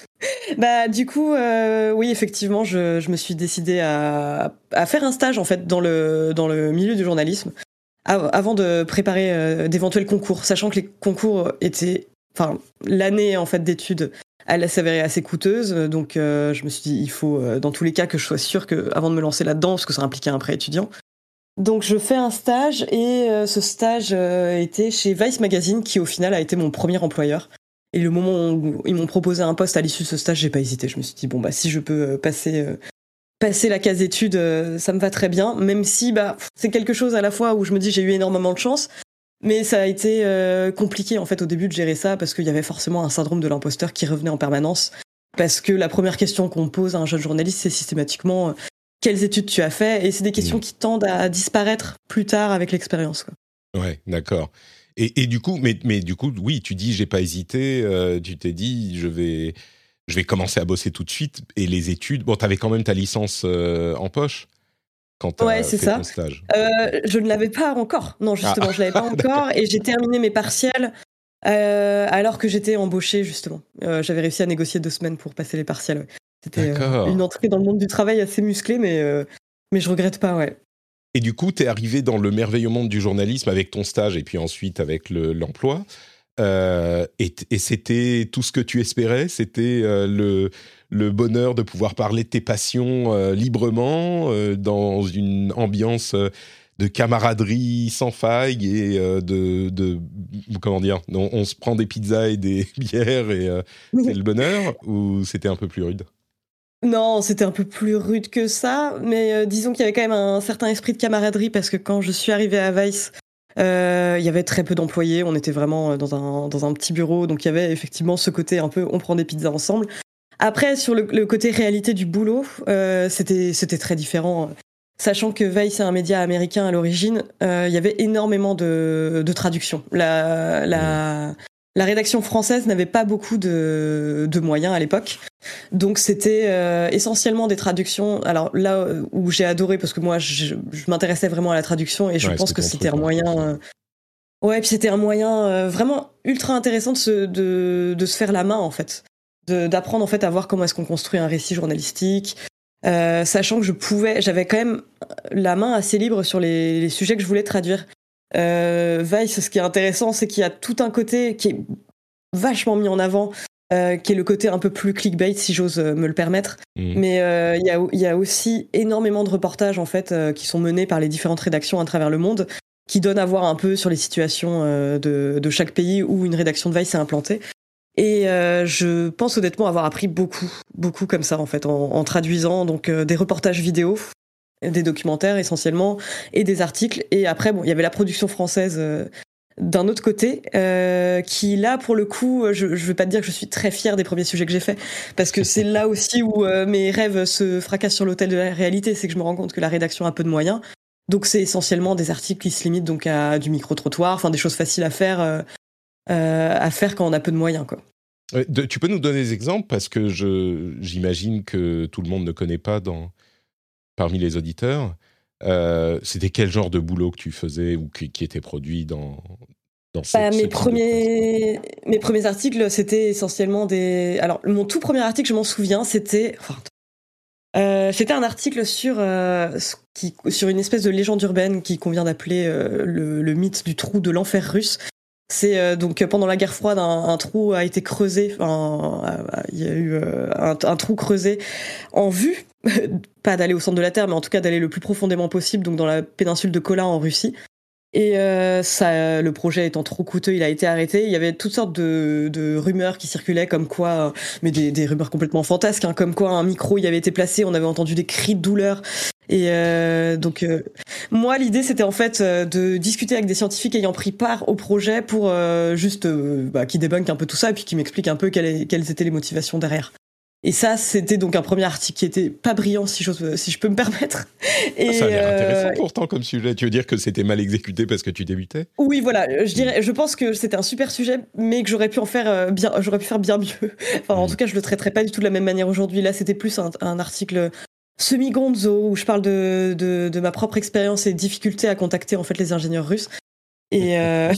Speaker 3: Du coup, oui, effectivement, je me suis décidée à faire un stage en fait dans le milieu du journalisme avant de préparer d'éventuels concours, sachant que les concours étaient, l'année en fait d'études, elle s'avérait assez coûteuse, donc je me suis dit, il faut dans tous les cas que je sois sûre que avant de me lancer là-dedans, parce que ça impliquait un prêt étudiant. Donc je fais un stage et ce stage était chez Vice Magazine, qui au final a été mon premier employeur. Et le moment où ils m'ont proposé un poste à l'issue de ce stage, j'ai pas hésité. Je me suis dit, si je peux passer la case études, ça me va très bien. Même si c'est quelque chose à la fois où je me dis j'ai eu énormément de chance, mais ça a été compliqué en fait au début de gérer ça parce qu'il y avait forcément un syndrome de l'imposteur qui revenait en permanence. Parce que la première question qu'on pose à un jeune journaliste, c'est systématiquement quelles études tu as fait, et c'est des questions qui tendent à disparaître plus tard avec l'expérience, quoi.
Speaker 2: Ouais, d'accord. Et du coup, mais du coup, oui, tu dis j'ai pas hésité. Tu t'es dit je vais commencer à bosser tout de suite. Et les études, bon, t'avais quand même ta licence en poche quand t'as fait ton stage.
Speaker 3: Je ne l'avais pas encore. Non, justement, je l'avais pas encore. Et j'ai terminé mes partiels alors que j'étais embauchée, justement. J'avais réussi à négocier 2 semaines pour passer les partiels. Ouais. C'était une entrée dans le monde du travail assez musclée, mais je regrette pas, ouais.
Speaker 2: Et du coup, t'es arrivé dans le merveilleux monde du journalisme avec ton stage et puis ensuite avec l'emploi. Et c'était tout ce que tu espérais. C'était le bonheur de pouvoir parler de tes passions librement dans une ambiance de camaraderie sans faille et comment dire, on se prend des pizzas et des bières et c'est le bonheur, ou c'était un peu plus rude ?
Speaker 3: Non, c'était un peu plus rude que ça, mais disons qu'il y avait quand même un certain esprit de camaraderie, parce que quand je suis arrivée à Vice, il y avait très peu d'employés, on était vraiment dans un petit bureau, donc il y avait effectivement ce côté un peu on prend des pizzas ensemble. Après, sur le côté réalité du boulot, c'était très différent. Sachant que Vice est un média américain à l'origine, il y avait énormément de traductions. La rédaction française n'avait pas beaucoup de moyens à l'époque. Donc c'était essentiellement des traductions. Alors là où j'ai adoré, parce que moi je m'intéressais vraiment à la traduction, et je pense que c'était un moyen... puis c'était un moyen vraiment ultra intéressant de se faire la main, en fait. D'apprendre en fait à voir comment est-ce qu'on construit un récit journalistique, sachant que j'avais quand même la main assez libre sur les sujets que je voulais traduire. Vice, ce qui est intéressant, c'est qu'il y a tout un côté qui est vachement mis en avant, qui est le côté un peu plus clickbait, si j'ose me le permettre. Mais il y a aussi énormément de reportages en fait qui sont menés par les différentes rédactions à travers le monde, qui donnent à voir un peu sur les situations de chaque pays où une rédaction de Vice est implantée. Et je pense honnêtement avoir appris beaucoup comme ça en fait, en traduisant donc des reportages vidéo, des documentaires essentiellement, et des articles. Et après, bon, il y avait la production française d'un autre côté, qui là, pour le coup, je veux pas te dire que je suis très fière des premiers sujets que j'ai faits, parce que c'est là aussi où mes rêves se fracassent sur l'autel de la réalité, c'est que je me rends compte que la rédaction a peu de moyens. Donc c'est essentiellement des articles qui se limitent donc à du micro-trottoir, enfin des choses faciles à faire quand on a peu de moyens, quoi.
Speaker 2: Tu peux nous donner des exemples, parce que j'imagine que tout le monde ne connaît pas parmi les auditeurs. C'était quel genre de boulot que tu faisais ou qui était produit dans
Speaker 3: mes premiers articles, c'était essentiellement des... Alors, mon tout premier article, je m'en souviens, c'était un article sur une espèce de légende urbaine qui convient d'appeler le mythe du trou de l'enfer russe. C'est donc pendant la guerre froide, un trou a été creusé. Il y a eu un trou creusé en vue, pas d'aller au centre de la Terre, mais en tout cas d'aller le plus profondément possible, donc dans la péninsule de Kola en Russie. Et le projet étant trop coûteux, il a été arrêté. Il y avait toutes sortes de rumeurs qui circulaient, comme quoi, mais des rumeurs complètement fantasques, hein, comme quoi un micro y avait été placé, on avait entendu des cris de douleur. Et donc, moi, l'idée, c'était en fait de discuter avec des scientifiques ayant pris part au projet pour qui débunkent un peu tout ça et puis qui m'expliquent un peu quelles étaient les motivations derrière. Et ça, c'était donc un premier article qui était pas brillant, si je peux me permettre. Et
Speaker 2: ça a l'air intéressant pourtant comme sujet. Tu veux dire que c'était mal exécuté parce que tu débutais ?
Speaker 3: Oui, voilà. Je pense que c'était un super sujet, mais que j'aurais pu faire bien mieux. Enfin, en tout cas, je le traiterais pas du tout de la même manière aujourd'hui. Là, c'était plus un article semi-gonzo où je parle de ma propre expérience et difficulté à contacter en fait les ingénieurs russes. Et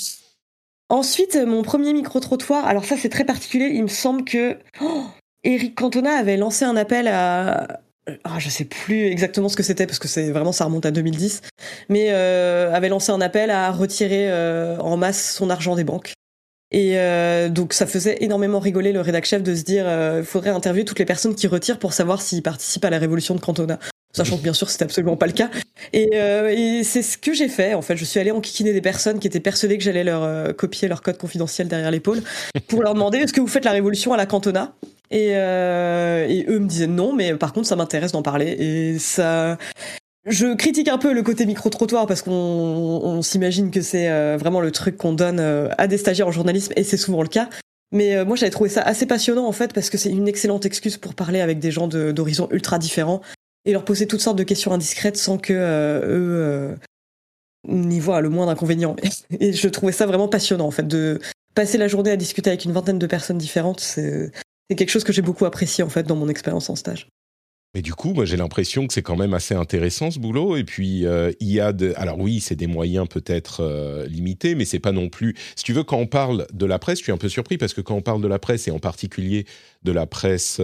Speaker 3: ensuite, mon premier micro-trottoir. Alors ça, c'est très particulier. Il me semble que Eric Cantona avait lancé un appel à... je sais plus exactement ce que c'était, parce que ça remonte à 2010, mais avait lancé un appel à retirer en masse son argent des banques. Et donc ça faisait énormément rigoler le rédac-chef de se dire il faudrait interviewer toutes les personnes qui retirent pour savoir s'ils participent à la révolution de Cantona. Sachant que bien sûr c'était absolument pas le cas. Et c'est ce que j'ai fait en fait. Je suis allée enquiquiner des personnes qui étaient persuadées que j'allais leur copier leur code confidentiel derrière l'épaule pour leur demander est-ce que vous faites la révolution à la Cantona ? Et eux me disaient non, mais par contre ça m'intéresse d'en parler. Et ça, je critique un peu le côté micro-trottoir parce qu'on s'imagine que c'est vraiment le truc qu'on donne à des stagiaires en journalisme, et c'est souvent le cas. Mais moi j'avais trouvé ça assez passionnant en fait, parce que c'est une excellente excuse pour parler avec des gens d'horizons ultra différents et leur poser toutes sortes de questions indiscrètes sans que eux n'y voient le moindre inconvénient. Et je trouvais ça vraiment passionnant en fait, de passer la journée à discuter avec une vingtaine de personnes différentes. C'est quelque chose que j'ai beaucoup apprécié en fait dans mon expérience en stage.
Speaker 2: Mais du coup, moi j'ai l'impression que c'est quand même assez intéressant ce boulot. Et puis il y a alors oui, c'est des moyens peut-être limités, mais c'est pas non plus. Si tu veux, quand on parle de la presse, je suis un peu surpris parce que quand on parle de la presse et en particulier de la presse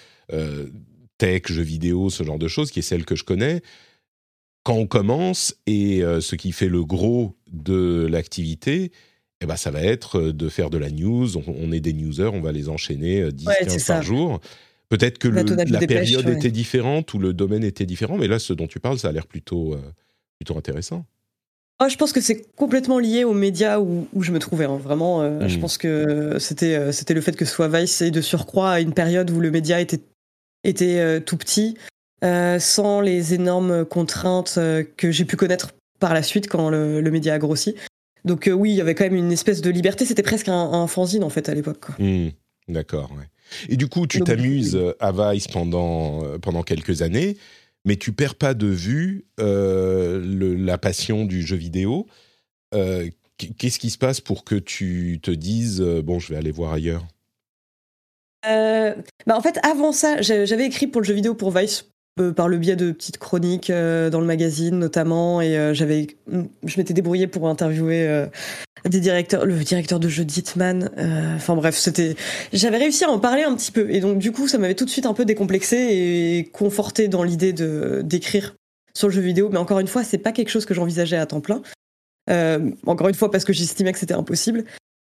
Speaker 2: tech, jeux vidéo, ce genre de choses, qui est celle que je connais, quand on commence et ce qui fait le gros de l'activité, eh ben, ça va être de faire de la news. On est des newsers, on va les enchaîner 10-15 par jour. Peut-être que la période était différente ou le domaine était différent, mais là, ce dont tu parles, ça a l'air plutôt intéressant.
Speaker 3: Je pense que c'est complètement lié aux médias où je me trouvais. Hein. Vraiment, je pense que c'était le fait que ce soit Vice et de surcroît à une période où le média était tout petit, sans les énormes contraintes que j'ai pu connaître par la suite quand le média a grossi. Donc oui, il y avait quand même une espèce de liberté. C'était presque un fanzine en fait à l'époque.
Speaker 2: D'accord, ouais. Et du coup, tu t'amuses à Vice pendant quelques années, mais tu perds pas de vue la passion du jeu vidéo. Qu'est-ce qui se passe pour que tu te dises bon, je vais aller voir ailleurs ?
Speaker 3: En fait, avant ça, j'avais écrit pour le jeu vidéo pour Vice par le biais de petites chroniques dans le magazine notamment, et je m'étais débrouillée pour interviewer le directeur de jeu d'Hitman. Enfin bref, j'avais réussi à en parler un petit peu. Et donc du coup, ça m'avait tout de suite un peu décomplexé et conforté dans l'idée d'écrire sur le jeu vidéo. Mais encore une fois, c'est pas quelque chose que j'envisageais à temps plein. Encore une fois, parce que j'estimais que c'était impossible.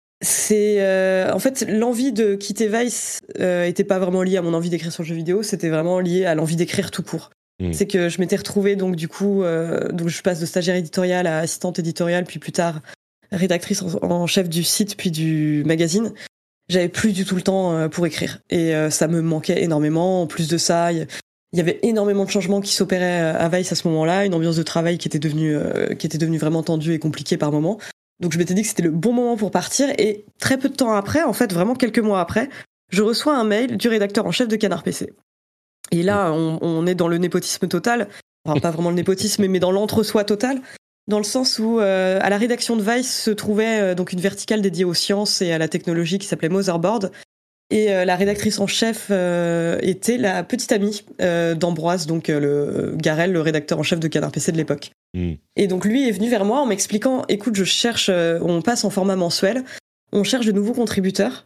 Speaker 3: En fait, l'envie de quitter Vice était pas vraiment liée à mon envie d'écrire sur le jeu vidéo, c'était vraiment lié à l'envie d'écrire tout court. C'est que je m'étais retrouvée, donc du coup, donc je passe de stagiaire éditoriale à assistante éditoriale, puis plus tard rédactrice en chef du site, puis du magazine. J'avais plus du tout le temps pour écrire. Et ça me manquait énormément. En plus de ça, il y avait énormément de changements qui s'opéraient à Vice à ce moment-là, une ambiance de travail qui était devenue vraiment tendue et compliquée par moments. Donc je m'étais dit que c'était le bon moment pour partir, et très peu de temps après, en fait vraiment quelques mois après, je reçois un mail du rédacteur en chef de Canard PC. Et là, on est dans le népotisme total, enfin pas vraiment le népotisme, mais dans l'entre-soi total, dans le sens où à la rédaction de Vice se trouvait donc une verticale dédiée aux sciences et à la technologie qui s'appelait Motherboard, et la rédactrice en chef était la petite amie d'Ambroise, donc Garel, le rédacteur en chef de Canard PC de l'époque. Et donc lui est venu vers moi en m'expliquant, écoute, je cherche, on passe en format mensuel, on cherche de nouveaux contributeurs.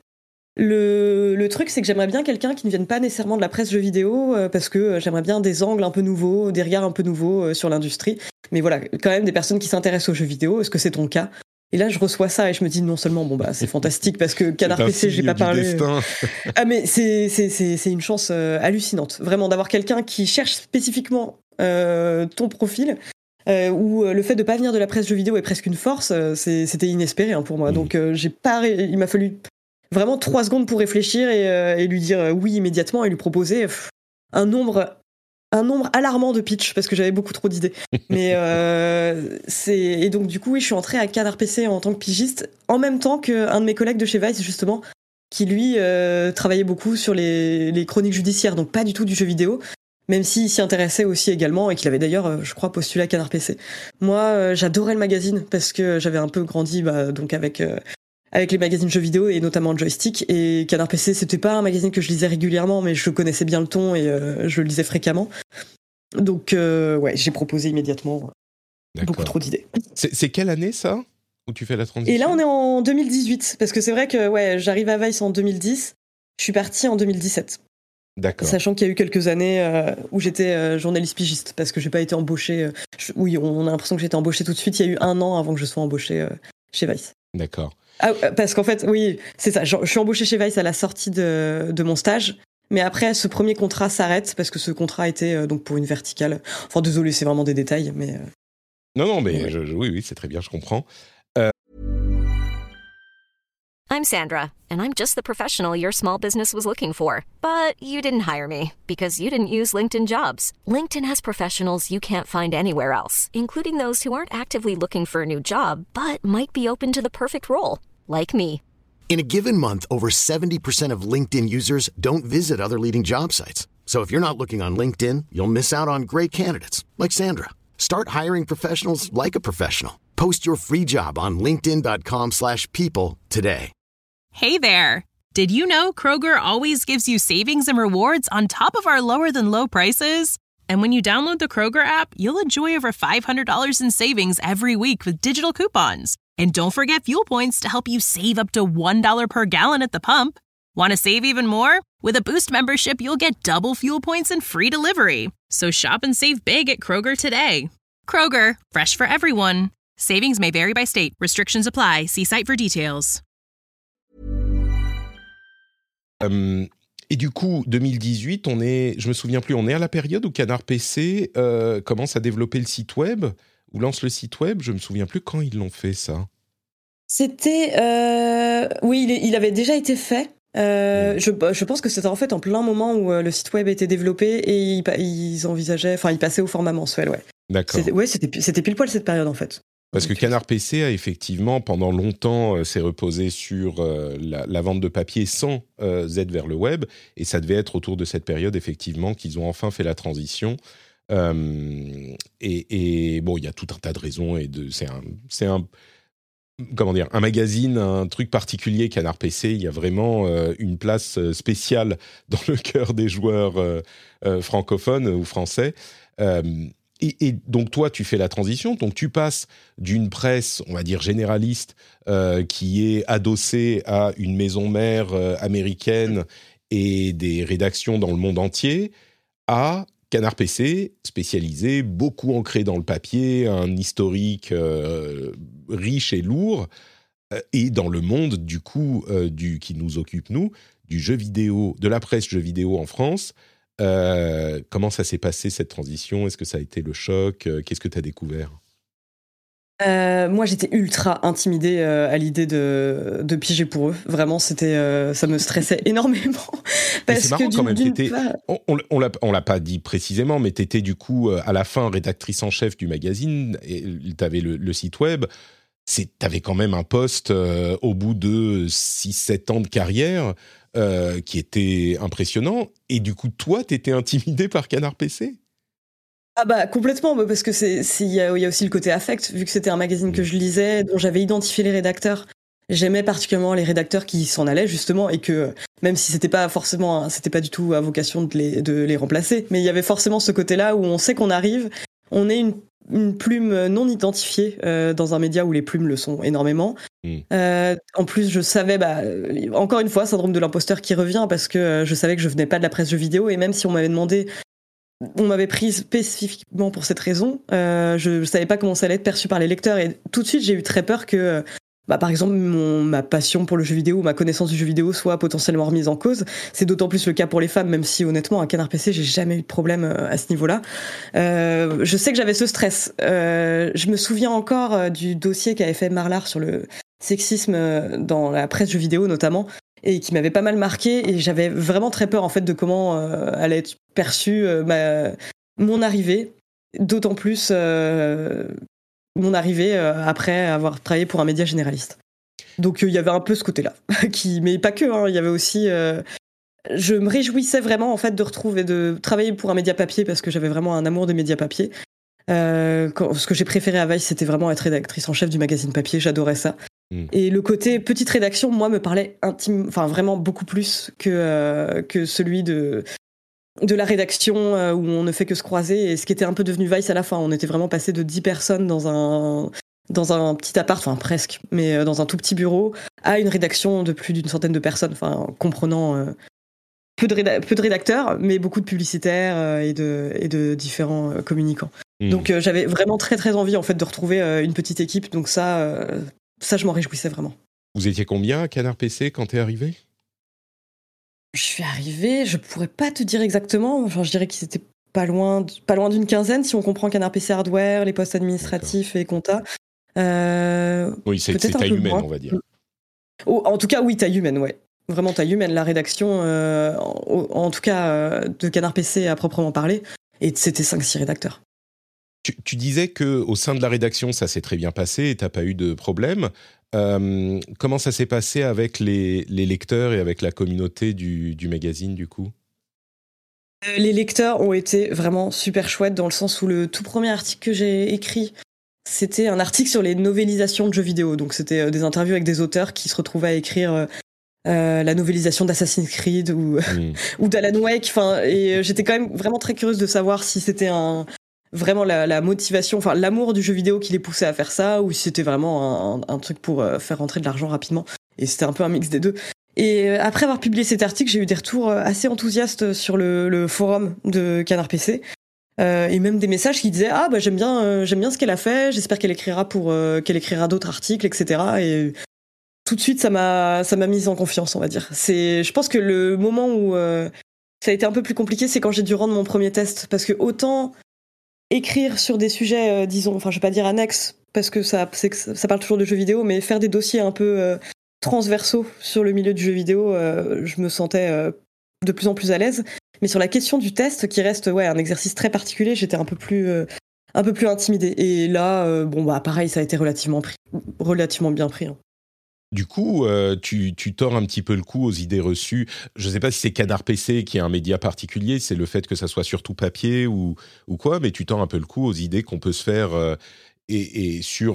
Speaker 3: Le truc, c'est que j'aimerais bien quelqu'un qui ne vienne pas nécessairement de la presse jeux vidéo, parce que j'aimerais bien des angles un peu nouveaux, des regards un peu nouveaux sur l'industrie. Mais voilà, quand même des personnes qui s'intéressent aux jeux vidéo. Est-ce que c'est ton cas ? Et là, je reçois ça et je me dis non seulement, c'est fantastique parce que Canard PC, j'ai pas parlé. Ah, mais c'est une chance hallucinante, vraiment, d'avoir quelqu'un qui cherche spécifiquement ton profil. Où le fait de pas venir de la presse jeux vidéo est presque une force, c'était inespéré pour moi. Donc il m'a fallu vraiment 3 secondes pour réfléchir et lui dire oui immédiatement et lui proposer un nombre alarmant de pitch parce que j'avais beaucoup trop d'idées. Mais et donc du coup, oui, je suis entrée à Canard PC en tant que pigiste en même temps qu'un de mes collègues de chez Vice justement, qui lui travaillait beaucoup sur les chroniques judiciaires, donc pas du tout du jeu vidéo. Même s'il s'y intéressait aussi également et qu'il avait d'ailleurs, je crois, postulé à Canard PC. Moi, j'adorais le magazine parce que j'avais un peu grandi donc avec les magazines jeux vidéo et notamment Joystick. Et Canard PC, c'était pas un magazine que je lisais régulièrement, mais je connaissais bien le ton et je le lisais fréquemment. Donc, ouais, j'ai proposé immédiatement beaucoup trop d'idées.
Speaker 2: C'est quelle année ça où tu fais la transition ?
Speaker 3: Et là, on est en 2018 parce que c'est vrai que j'arrive à Vice en 2010, je suis partie en 2017.
Speaker 2: D'accord.
Speaker 3: Sachant qu'il y a eu quelques années où j'étais journaliste pigiste, parce que j'ai pas été embauchée. Oui, on a l'impression que j'étais embauchée tout de suite. Il y a eu 1 an avant que je sois embauchée chez Vice.
Speaker 2: D'accord.
Speaker 3: Ah, parce qu'en fait, oui, c'est ça. Je suis embauchée chez Vice à la sortie de mon stage. Mais après, ce premier contrat s'arrête parce que ce contrat était donc pour une verticale. Enfin, désolé, c'est vraiment des détails, mais.
Speaker 2: Non, mais ouais. Oui, c'est très bien, je comprends.
Speaker 4: I'm Sandra, and I'm just the professional your small business was looking for. But you didn't hire me because you didn't use LinkedIn Jobs. LinkedIn has professionals you can't find anywhere else, including those who aren't actively looking for a new job, but might be open to the perfect role, like me.
Speaker 1: In a given month, over 70% of LinkedIn users don't visit other leading job sites. So if you're not looking on LinkedIn, you'll miss out on great candidates like Sandra. Start hiring professionals like a professional. Post your free job on linkedin.com/people today.
Speaker 5: Hey there! Did you know Kroger always gives you savings and rewards on top of our lower-than-low prices? And when you download the Kroger app, you'll enjoy over $500 in savings every week with digital coupons. And don't forget fuel points to help you save up to $1 per gallon at the pump. Want to save even more? With a Boost membership, you'll get double fuel points and free delivery. So shop and save big at Kroger today. Kroger, fresh for everyone. Savings may vary by state. Restrictions apply. See site for details.
Speaker 2: Et du coup, 2018, je me souviens plus, on est à la période où Canard PC commence à développer le site web, ou lance le site web. Je me souviens plus quand ils l'ont fait, ça.
Speaker 3: C'était, oui, il avait déjà été fait. Je pense que c'était en fait en plein moment où le site web a été développé et ils envisageaient, enfin, ils passaient au format mensuel, ouais.
Speaker 2: D'accord.
Speaker 3: C'était pile poil cette période en fait.
Speaker 2: Parce que Canard PC a effectivement, pendant longtemps, s'est reposé sur la vente de papier sans Z vers le web. Et ça devait être autour de cette période, effectivement, qu'ils ont enfin fait la transition. Et bon, il y a tout un tas de raisons. C'est un magazine, un truc particulier, Canard PC. Il y a vraiment une place spéciale dans le cœur des joueurs francophones ou français. et donc toi, tu fais la transition, donc tu passes d'une presse, on va dire généraliste, qui est adossée à une maison mère américaine et des rédactions dans le monde entier, à Canard PC, spécialisé, beaucoup ancré dans le papier, un historique riche et lourd, et dans le monde, du coup, qui nous occupe, nous, du jeu vidéo, de la presse jeu vidéo en France. Comment ça s'est passé, cette transition ? Est-ce que ça a été le choc ? Qu'est-ce que tu as découvert ?
Speaker 3: Moi, j'étais ultra intimidée à l'idée de piger pour eux. Vraiment, ça me stressait énormément.
Speaker 2: Parce c'est marrant quand même. On l'a pas dit précisément, mais tu étais du coup à la fin rédactrice en chef du magazine. Tu avais le site web. Tu avais quand même un poste au bout de 6-7 ans de carrière qui était impressionnant. Et du coup, toi, tu étais intimidée par Canard PC ?
Speaker 3: Ah bah complètement, parce que il y a aussi le côté affect, vu que c'était un magazine que je lisais, dont j'avais identifié les rédacteurs. J'aimais particulièrement les rédacteurs qui s'en allaient justement, et que même si c'était pas du tout à vocation de les remplacer, mais il y avait forcément ce côté-là où on sait qu'on arrive, on est une plume non identifiée dans un média où les plumes le sont énormément. En plus, je savais, encore une fois, syndrome de l'imposteur qui revient, parce que je savais que je venais pas de la presse jeux vidéo, et même si on m'avait prise spécifiquement pour cette raison. Je savais pas comment ça allait être perçu par les lecteurs, et tout de suite j'ai eu très peur que, par exemple, ma passion pour le jeu vidéo, ma connaissance du jeu vidéo soit potentiellement remise en cause. C'est d'autant plus le cas pour les femmes, même si honnêtement à Canard PC j'ai jamais eu de problème à ce niveau-là. Je sais que j'avais ce stress. Je me souviens encore du dossier qu'avait fait Marlar sur le sexisme dans la presse jeu vidéo notamment, et qui m'avait pas mal marqué, et j'avais vraiment très peur en fait de comment allait être perçue mon arrivée, d'autant plus mon arrivée après avoir travaillé pour un média généraliste. Donc il y avait un peu ce côté-là, mais pas que, il y avait aussi... je me réjouissais vraiment en fait de travailler pour un média papier, parce que j'avais vraiment un amour des médias papier. Ce que j'ai préféré à Vice, c'était vraiment être rédactrice en chef du magazine papier, j'adorais ça. Et le côté petite rédaction, moi, me parlait vraiment beaucoup plus que celui de la rédaction où on ne fait que se croiser, et ce qui était un peu devenu Vice à la fin. On était vraiment passé de 10 personnes dans un petit appart, enfin presque, mais dans un tout petit bureau, à une rédaction de plus d'une centaine de personnes, comprenant peu de rédacteurs, mais beaucoup de publicitaires et de différents communicants. Donc j'avais vraiment très très envie en fait de retrouver une petite équipe, donc ça je m'en réjouissais vraiment. Vous
Speaker 2: étiez combien à Canard PC quand t'es arrivé ?
Speaker 3: Je suis arrivée, je pourrais pas te dire exactement, je dirais qu'ils étaient pas loin d'une quinzaine, si on comprend Canard PC Hardware, les postes administratifs et compta.
Speaker 2: Oui, c'est taille humaine, on va dire.
Speaker 3: En tout cas, oui, taille humaine, ouais. Vraiment taille humaine, la rédaction, en tout cas de Canard PC à proprement parler, et c'était 5-6 rédacteurs.
Speaker 2: Tu disais qu'au sein de la rédaction, ça s'est très bien passé et tu n'as pas eu de problème. Comment ça s'est passé avec les lecteurs et avec la communauté du magazine, du coup ?
Speaker 3: Les lecteurs ont été vraiment super chouettes, dans le sens où le tout premier article que j'ai écrit, c'était un article sur les novélisations de jeux vidéo. Donc c'était des interviews avec des auteurs qui se retrouvaient à écrire la novélisation d'Assassin's Creed ou d'Alan Wake. Et j'étais quand même vraiment très curieuse de savoir si c'était vraiment la motivation, l'amour du jeu vidéo qui les poussait à faire ça, ou si c'était vraiment un truc pour faire rentrer de l'argent rapidement. Et c'était un peu un mix des deux. Et après avoir publié cet article, j'ai eu des retours assez enthousiastes sur le forum de Canard PC, et même des messages qui disaient j'aime bien ce qu'elle a fait, j'espère qu'elle écrira d'autres articles, etc. Et tout de suite ça m'a mise en confiance, on va dire. Je pense que le moment où ça a été un peu plus compliqué, c'est quand j'ai dû rendre mon premier test, parce que autant écrire sur des sujets, disons, je vais pas dire annexes, parce que ça parle toujours de jeux vidéo, mais faire des dossiers un peu transversaux sur le milieu du jeu vidéo, je me sentais de plus en plus à l'aise. Mais sur la question du test, qui reste un exercice très particulier, j'étais un peu plus intimidée. Et là, pareil, ça a été relativement bien pris. Hein.
Speaker 2: Du coup, tu tords un petit peu le cou aux idées reçues. Je ne sais pas si c'est Canard PC qui est un média particulier, c'est le fait que ça soit surtout papier ou quoi, mais tu tords un peu le cou aux idées qu'on peut se faire et sur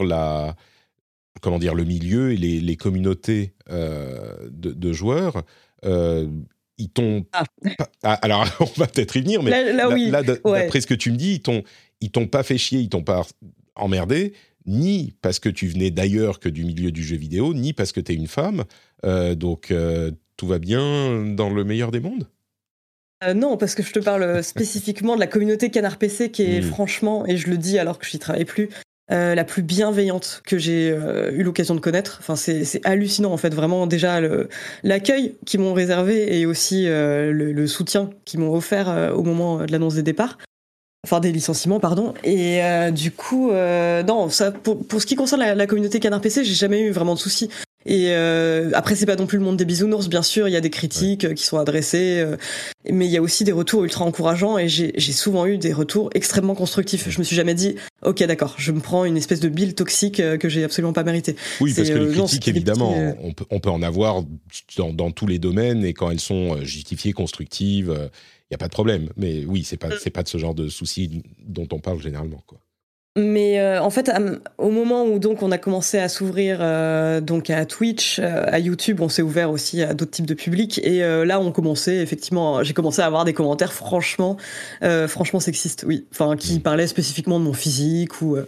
Speaker 2: le milieu et les communautés de joueurs. ils t'ont... alors, on va peut-être y venir, mais
Speaker 3: oui.
Speaker 2: D'après ce que tu me dis, ils t'ont pas fait chier, ils t'ont pas emmerdé, ni parce que tu venais d'ailleurs que du milieu du jeu vidéo, ni parce que tu es une femme. Donc, tout va bien dans le meilleur des mondes ?
Speaker 3: Non, parce que je te parle spécifiquement de la communauté Canard PC qui est franchement, et je le dis alors que je n'y travaille plus, la plus bienveillante que j'ai eu l'occasion de connaître. Enfin, c'est hallucinant en fait, vraiment déjà l'accueil qu'ils m'ont réservé et aussi le soutien qu'ils m'ont offert au moment de l'annonce des départs. Enfin, des licenciements, pardon. Et du coup, non, ça, pour ce qui concerne la communauté Canard PC, j'ai jamais eu vraiment de soucis. Et après, c'est pas non plus le monde des bisounours, bien sûr. Il y a des critiques qui sont adressées, mais il y a aussi des retours ultra encourageants. Et j'ai souvent eu des retours extrêmement constructifs. Je me suis jamais dit, ok, d'accord, je me prends une espèce de bille toxique que j'ai absolument pas méritée.
Speaker 2: Oui, parce que les critiques, évidemment, on peut en avoir dans tous les domaines, et quand elles sont justifiées, constructives, il y a pas de problème. Mais oui, c'est pas de ce genre de soucis dont on parle généralement, quoi.
Speaker 3: Mais en fait, au moment où donc on a commencé à s'ouvrir donc à Twitch, à YouTube, on s'est ouvert aussi à d'autres types de publics. Et là, j'ai commencé à avoir des commentaires franchement sexistes, oui, enfin qui parlaient spécifiquement de mon physique ou.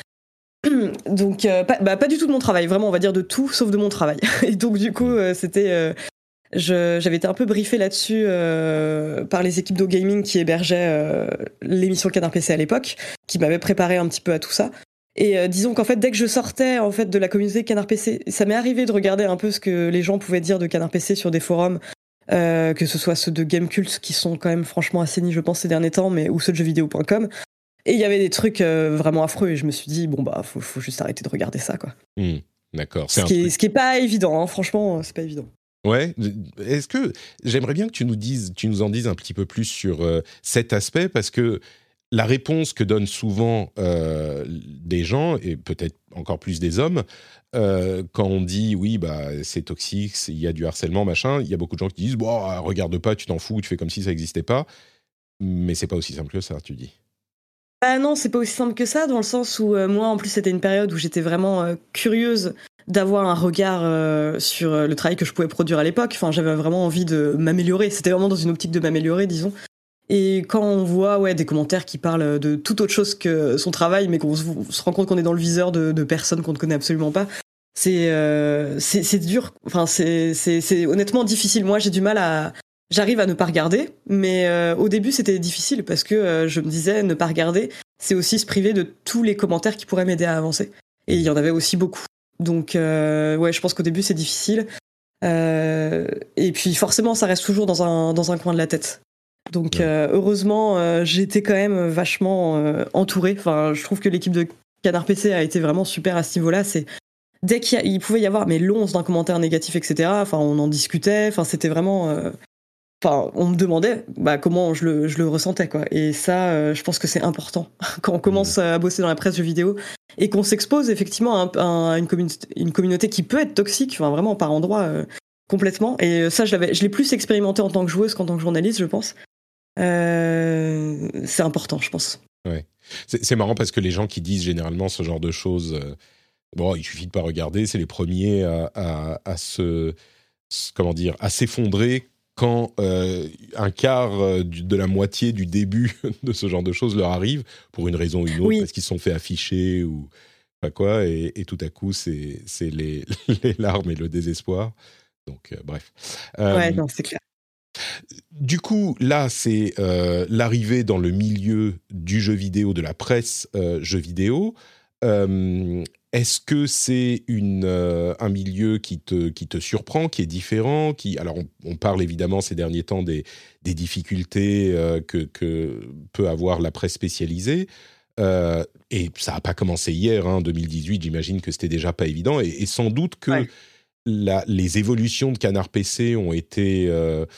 Speaker 3: Donc pas du tout de mon travail, vraiment, on va dire de tout sauf de mon travail. Et donc du coup, c'était. J'avais été un peu briefée là-dessus par les équipes d'O-Gaming qui hébergeaient l'émission Canard PC à l'époque, qui m'avaient préparé un petit peu à tout ça. Et disons qu'en fait, dès que je sortais en fait de la communauté Canard PC, ça m'est arrivé de regarder un peu ce que les gens pouvaient dire de Canard PC sur des forums, que ce soit ceux de Gamecult qui sont quand même franchement assainis, je pense, ces derniers temps, ou ceux de jeuxvideo.com. Et il y avait des trucs vraiment affreux, et je me suis dit bon bah faut juste arrêter de regarder ça, quoi.
Speaker 2: D'accord.
Speaker 3: Ce qui est pas évident, hein, franchement, c'est pas évident.
Speaker 2: Ouais. Est-ce que j'aimerais bien que tu nous en dises un petit peu plus sur cet aspect, parce que la réponse que donnent souvent des gens, et peut-être encore plus des hommes, quand on dit oui, bah c'est toxique, il y a du harcèlement, machin, il y a beaucoup de gens qui disent bon, regarde pas, tu t'en fous, tu fais comme si ça n'existait pas. Mais c'est pas aussi simple que ça, tu dis.
Speaker 3: Ah non, c'est pas aussi simple que ça, dans le sens où moi, en plus, c'était une période où j'étais vraiment curieuse d'avoir un regard sur le travail que je pouvais produire à l'époque. Enfin, j'avais vraiment envie de m'améliorer. C'était vraiment dans une optique de m'améliorer, disons. Et quand on voit des commentaires qui parlent de toute autre chose que son travail, mais qu'on se rend compte qu'on est dans le viseur de personnes qu'on ne connaît absolument pas, c'est dur. Enfin, c'est honnêtement difficile. Moi, j'arrive à ne pas regarder, mais au début, c'était difficile parce que je me disais, ne pas regarder, c'est aussi se priver de tous les commentaires qui pourraient m'aider à avancer. Et il y en avait aussi beaucoup. Donc, je pense qu'au début, c'est difficile. Et puis, forcément, ça reste toujours dans un coin de la tête. Donc, heureusement, j'étais quand même vachement entourée. Enfin, je trouve que l'équipe de Canard PC a été vraiment super à ce niveau-là. Dès qu'il pouvait y avoir l'once d'un commentaire négatif, etc., enfin, on en discutait. Enfin, c'était vraiment... on me demandait comment je le ressentais, quoi. Et ça, je pense que c'est important quand on commence à bosser dans la presse jeux vidéo et qu'on s'expose effectivement à une communauté qui peut être toxique, enfin, vraiment par endroits complètement. Et ça, je l'ai plus expérimenté en tant que joueuse qu'en tant que journaliste, je pense. C'est important, je pense. Ouais.
Speaker 2: C'est marrant parce que les gens qui disent généralement ce genre de choses, il suffit de pas regarder, c'est les premiers à s'effondrer quand un quart de la moitié du début de ce genre de choses leur arrive, pour une raison ou une autre, parce qu'ils se sont fait afficher ou pas quoi, et tout à coup, c'est les larmes et le désespoir. Donc, bref.
Speaker 3: Non, c'est clair.
Speaker 2: Du coup, là, c'est l'arrivée dans le milieu du jeu vidéo, de la presse jeu vidéo. Est-ce que c'est un milieu qui te surprend, qui est différent, alors on parle évidemment ces derniers temps des difficultés que peut avoir la presse spécialisée, et ça n'a pas commencé hier, 2018, j'imagine que c'était déjà pas évident, et sans doute que les évolutions de Canard PC ont été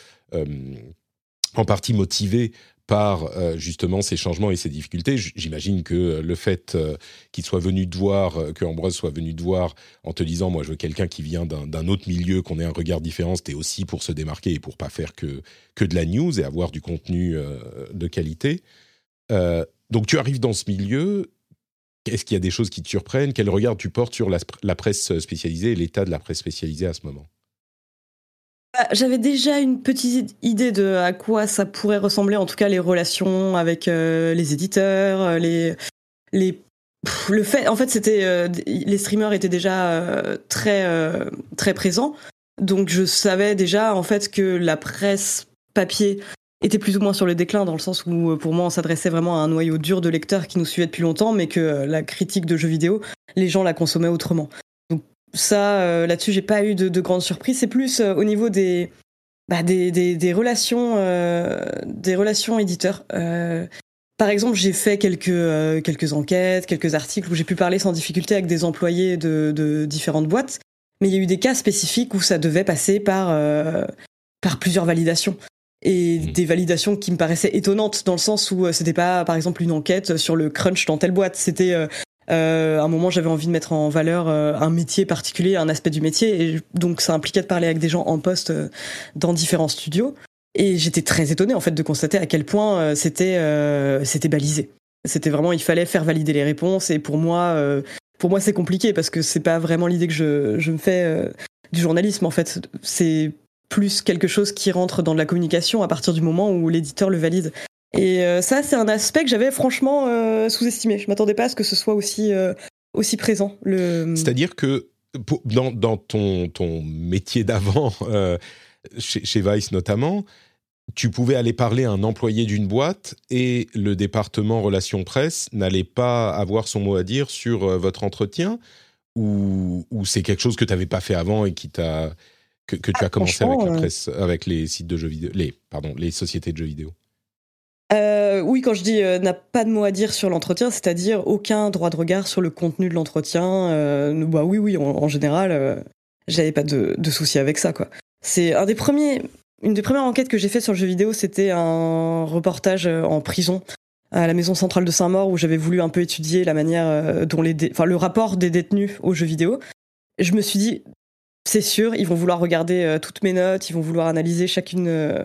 Speaker 2: en partie motivées par justement ces changements et ces difficultés. J'imagine que le fait qu'il soit venu te voir, que Ambroise soit venu te voir en te disant « moi je veux quelqu'un qui vient d'un autre milieu, qu'on ait un regard différent », c'était aussi pour se démarquer et pour pas faire que de la news et avoir du contenu de qualité. Donc tu arrives dans ce milieu, est-ce qu'il y a des choses qui te surprennent ? Quel regard tu portes sur la presse spécialisée et l'état de la presse spécialisée à ce moment ?
Speaker 3: J'avais déjà une petite idée de à quoi ça pourrait ressembler, en tout cas les relations avec les éditeurs, le fait, en fait, c'était les streamers étaient déjà très présents, donc je savais déjà en fait que la presse papier était plus ou moins sur le déclin, dans le sens où pour moi on s'adressait vraiment à un noyau dur de lecteurs qui nous suivaient depuis longtemps, mais que la critique de jeux vidéo, les gens la consommaient autrement. Donc ça, là-dessus, j'ai pas eu de grandes surprises. C'est plus au niveau des relations éditeurs. Par exemple, j'ai fait quelques enquêtes, quelques articles où j'ai pu parler sans difficulté avec des employés de différentes boîtes, mais il y a eu des cas spécifiques où ça devait passer par plusieurs validations. Et des validations qui me paraissaient étonnantes, dans le sens où c'était pas, par exemple, une enquête sur le crunch dans telle boîte. C'était à un moment, j'avais envie de mettre en valeur un métier particulier, un aspect du métier, et donc ça impliquait de parler avec des gens en poste dans différents studios. Et j'étais très étonnée en fait de constater à quel point c'était balisé. C'était vraiment, il fallait faire valider les réponses. Et pour moi, c'est compliqué parce que c'est pas vraiment l'idée que je me fais du journalisme. En fait, c'est plus quelque chose qui rentre dans de la communication à partir du moment où l'éditeur le valide. Et ça, c'est un aspect que j'avais franchement sous-estimé. Je m'attendais pas à ce que ce soit aussi présent.
Speaker 2: C'est-à-dire que dans ton métier d'avant, chez Vice notamment, tu pouvais aller parler à un employé d'une boîte et le département relations presse n'allait pas avoir son mot à dire sur votre entretien, ou c'est quelque chose que tu n'avais pas fait avant et que tu as commencé avec la presse, avec les sites de jeux vidéo, les sociétés de jeux vidéo?
Speaker 3: Oui, quand je dis n'a pas de mot à dire sur l'entretien, c'est-à-dire aucun droit de regard sur le contenu de l'entretien. Oui, en général, j'avais pas de souci avec ça, quoi. C'est une des premières enquêtes que j'ai fait sur le jeu vidéo, c'était un reportage en prison à la maison centrale de Saint-Maur, où j'avais voulu un peu étudier la manière dont le rapport des détenus aux jeux vidéo. Je me suis dit, c'est sûr, ils vont vouloir regarder toutes mes notes, ils vont vouloir analyser chacune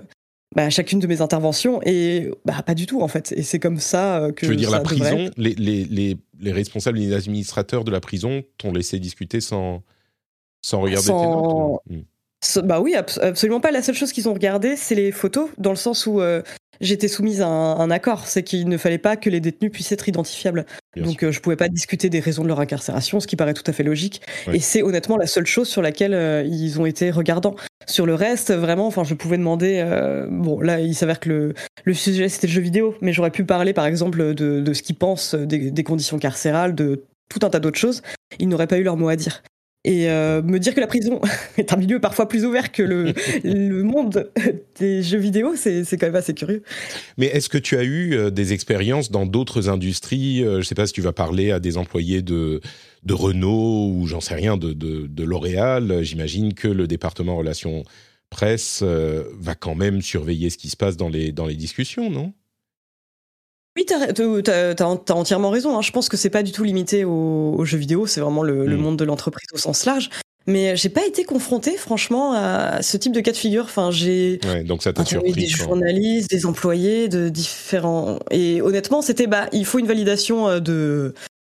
Speaker 3: de mes interventions, et pas du tout en fait. Et c'est comme ça que.
Speaker 2: Tu veux dire
Speaker 3: ça
Speaker 2: la prison, les responsables et les administrateurs de la prison t'ont laissé discuter sans regarder tes notes?
Speaker 3: Oui, absolument pas. La seule chose qu'ils ont regardé, c'est les photos, dans le sens où j'étais soumise à un accord, c'est qu'il ne fallait pas que les détenus puissent être identifiables. Donc je pouvais pas discuter des raisons de leur incarcération, ce qui paraît tout à fait logique. Ouais. Et c'est honnêtement la seule chose sur laquelle ils ont été regardants. Sur le reste, vraiment, je pouvais demander. Là, il s'avère que le sujet c'était le jeu vidéo, mais j'aurais pu parler, par exemple, de ce qu'ils pensent des conditions carcérales, de tout un tas d'autres choses. Ils n'auraient pas eu leur mot à dire. Et me dire que la prison est un milieu parfois plus ouvert que le monde des jeux vidéo, c'est quand même assez curieux.
Speaker 2: Mais est-ce que tu as eu des expériences dans d'autres industries? Je ne sais pas si tu vas parler à des employés de Renault ou j'en sais rien, de L'Oréal. J'imagine que le département relations presse va quand même surveiller ce qui se passe dans les discussions, non?
Speaker 3: Oui, t'as entièrement raison. Hein. Je pense que c'est pas du tout limité aux jeux vidéo, c'est vraiment le monde de l'entreprise au sens large. Mais j'ai pas été confrontée, franchement, à ce type de cas de figure.
Speaker 2: Donc ça t'a surpris,
Speaker 3: des journalistes, des employés de différents. Et honnêtement, c'était il faut une validation de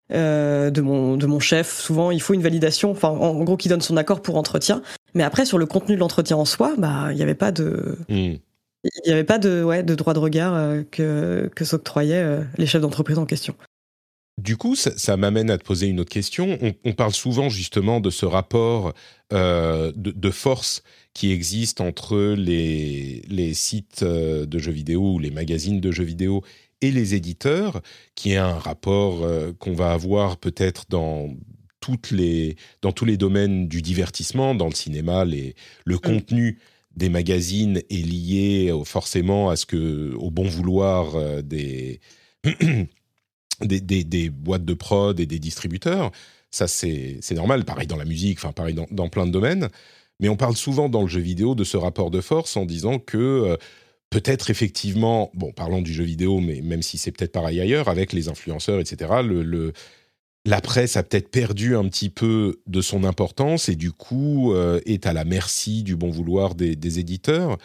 Speaker 3: mon chef. Souvent, il faut une validation. En gros, qui donne son accord pour entretien. Mais après, sur le contenu de l'entretien en soi, il y avait pas de. Il n'y avait pas de droit de regard que s'octroyaient les chefs d'entreprise en question.
Speaker 2: Du coup, ça m'amène à te poser une autre question. On parle souvent justement de ce rapport de force qui existe entre les sites de jeux vidéo ou les magazines de jeux vidéo et les éditeurs, qui est un rapport qu'on va avoir peut-être dans tous les domaines du divertissement, dans le cinéma, le contenu des magazines est lié forcément au bon vouloir des boîtes de prod et des distributeurs. Ça, c'est normal. Pareil dans la musique, pareil dans plein de domaines. Mais on parle souvent dans le jeu vidéo de ce rapport de force en disant que peut-être effectivement, parlons du jeu vidéo, mais même si c'est peut-être pareil ailleurs, avec les influenceurs, etc., la presse a peut-être perdu un petit peu de son importance et du coup est à la merci du bon vouloir des éditeurs.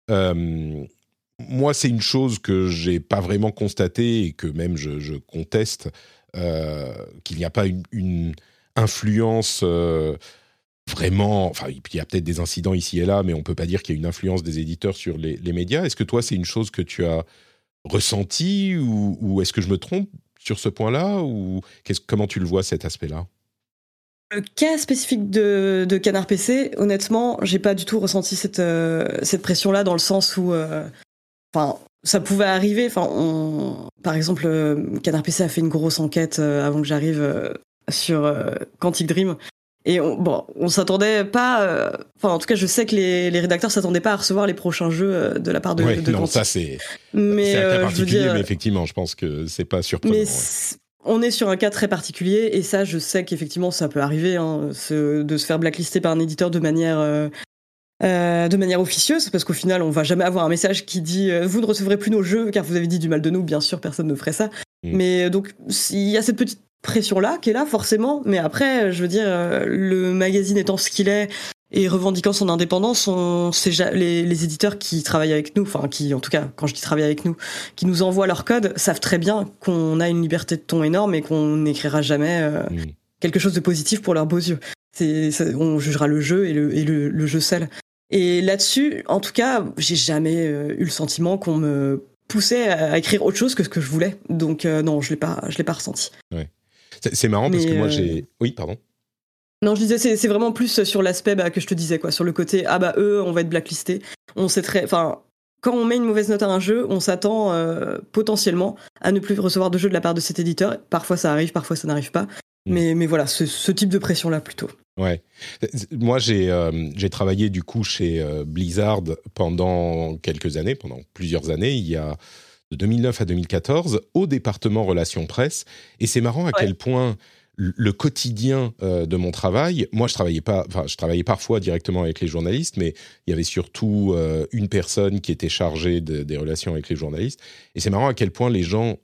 Speaker 2: Moi, c'est une chose que j'ai pas vraiment constatée et que même je conteste, qu'il n'y a pas une influence vraiment... Enfin, il y a peut-être des incidents ici et là, mais on ne peut pas dire qu'il y a une influence des éditeurs sur les médias. Est-ce que toi, c'est une chose que tu as ressentie ou est-ce que je me trompe sur ce point-là ou comment tu le vois, cet aspect-là ?
Speaker 3: Le cas spécifique de Canard PC, honnêtement, j'ai pas du tout ressenti cette pression-là dans le sens où, ça pouvait arriver. Par exemple, Canard PC a fait une grosse enquête avant que j'arrive sur Quantic Dream, et on s'attendait pas. En tout cas, je sais que les rédacteurs s'attendaient pas à recevoir les prochains jeux de la part de
Speaker 2: non,
Speaker 3: Quantic.
Speaker 2: ça c'est
Speaker 3: mais
Speaker 2: un cas particulier,
Speaker 3: mais
Speaker 2: effectivement, je pense que c'est pas surprenant.
Speaker 3: On est sur un cas très particulier, et ça, je sais qu'effectivement, ça peut arriver, de se faire blacklister par un éditeur de manière officieuse, parce qu'au final, on va jamais avoir un message qui dit vous ne recevrez plus nos jeux car vous avez dit du mal de nous. Bien sûr, personne ne ferait ça. Mais donc, il y a cette petite pression-là qui est là, forcément. Mais après, je veux dire, le magazine étant ce qu'il est, et revendiquant son indépendance, les éditeurs qui travaillent avec nous, qui, en tout cas, quand je dis travaillent avec nous, qui nous envoient leur code, savent très bien qu'on a une liberté de ton énorme et qu'on n'écrira jamais quelque chose de positif pour leurs beaux yeux. On jugera le jeu et le jeu seul. Et là-dessus, en tout cas, j'ai jamais eu le sentiment qu'on me poussait à écrire autre chose que ce que je voulais. Donc non, je l'ai pas ressenti.
Speaker 2: Ouais. C'est marrant parce que moi j'ai... Oui, pardon.
Speaker 3: Non, je disais, c'est vraiment plus sur l'aspect que je te disais, quoi, sur le côté eux, on va être blacklistés. On sait quand on met une mauvaise note à un jeu, on s'attend potentiellement à ne plus recevoir de jeu de la part de cet éditeur. Parfois ça arrive, parfois ça n'arrive pas. Mais voilà, ce type de pression-là plutôt. Ouais.
Speaker 2: Moi, j'ai travaillé du coup chez Blizzard pendant plusieurs années. Il y a de 2009 à 2014 au département relations presse. Et c'est marrant à quel point le quotidien de mon travail, moi je travaillais parfois directement avec les journalistes, mais il y avait surtout une personne qui était chargée des relations avec les journalistes. Et c'est marrant à quel point les gens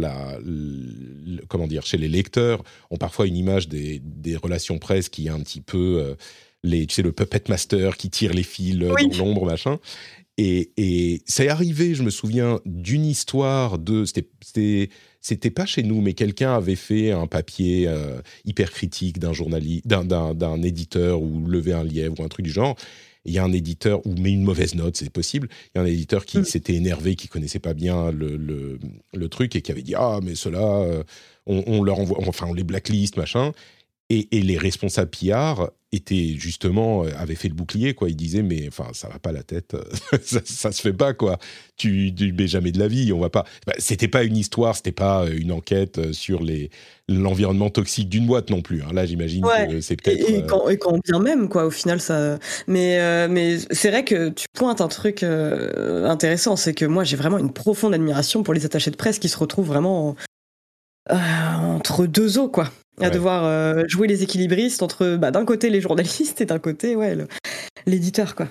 Speaker 2: chez les lecteurs ont parfois une image des relations presse qui est un petit peu le puppet master qui tire les fils dans l'ombre, machin. Et c'est arrivé, je me souviens d'une histoire c'était pas chez nous, mais quelqu'un avait fait un papier hyper critique d'un journaliste, d'un éditeur, ou levé un lièvre ou un truc du genre. Il y a un éditeur, ou met une mauvaise note, c'est possible. Il y a un éditeur qui s'était énervé, qui connaissait pas bien le truc et qui avait dit mais ceux-là, on leur envoie, on les blacklist, machin. Et les responsables PR avaient fait le bouclier, quoi. Ils disaient, mais ça va pas la tête, ça se fait pas, quoi. Tu mets jamais de la vie, on va pas. C'était pas une histoire, c'était pas une enquête sur l'environnement toxique d'une boîte non plus. Hein. Là, j'imagine que c'est peut-être.
Speaker 3: Et quand bien même, quoi. Au final, ça. Mais c'est vrai que tu pointes un truc intéressant, c'est que moi, j'ai vraiment une profonde admiration pour les attachés de presse qui se retrouvent vraiment entre deux eaux, quoi. À devoir jouer les équilibristes entre d'un côté les journalistes et d'un côté l'éditeur, quoi.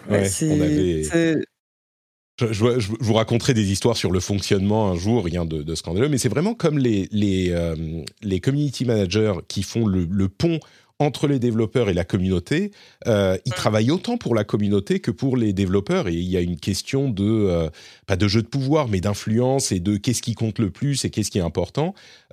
Speaker 2: Je vous raconterai des histoires sur le fonctionnement un jour, rien de scandaleux, mais c'est vraiment comme les community managers qui font le pont entre les développeurs et la communauté. Ils travaillent autant pour la communauté que pour les développeurs, et il y a une question pas de jeu de pouvoir, mais d'influence et de qu'est-ce qui compte le plus et qu'est-ce qui est important,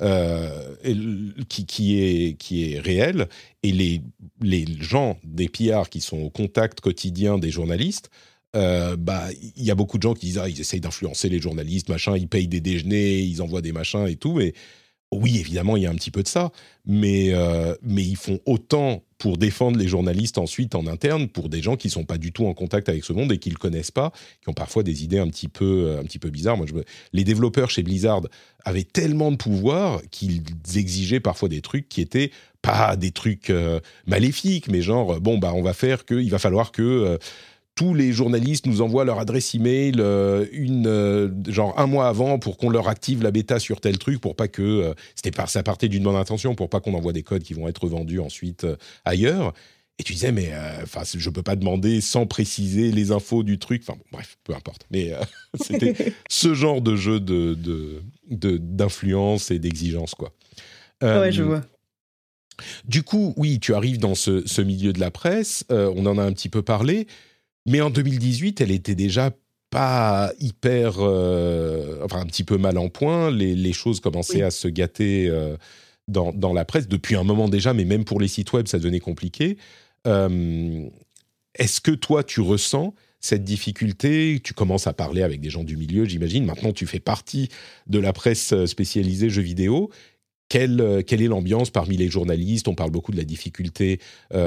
Speaker 2: qui est réel. Et les gens des PR qui sont au contact quotidien des journalistes, il y a beaucoup de gens qui disent ils essayent d'influencer les journalistes, machin, ils payent des déjeuners, ils envoient des machins et tout, mais oui, évidemment, il y a un petit peu de ça, mais ils font autant pour défendre les journalistes ensuite en interne, pour des gens qui sont pas du tout en contact avec ce monde et qui le connaissent pas, qui ont parfois des idées un petit peu bizarres. Les développeurs chez Blizzard avaient tellement de pouvoir qu'ils exigeaient parfois des trucs qui étaient pas des trucs maléfiques, mais genre on va faire il va falloir que tous les journalistes nous envoient leur adresse email genre un mois avant pour qu'on leur active la bêta sur tel truc, pour pas que ça partait d'une bonne intention, pour pas qu'on envoie des codes qui vont être vendus ensuite ailleurs. Et tu disais je peux pas demander sans préciser les infos du truc. Bref, peu importe. Mais c'était ce genre de jeu d'influence et d'exigence, quoi.
Speaker 3: Ouais, je vois.
Speaker 2: Du coup, oui, tu arrives dans ce milieu de la presse. On en a un petit peu parlé. Mais en 2018, elle était déjà pas hyper... un petit peu mal en point. Les choses commençaient à se gâter dans la presse depuis un moment déjà, mais même pour les sites web, ça devenait compliqué. Est-ce que toi, tu ressens cette difficulté? Tu commences à parler avec des gens du milieu, j'imagine. Maintenant, tu fais partie de la presse spécialisée jeux vidéo. Quelle est l'ambiance parmi les journalistes? On parle beaucoup de la difficulté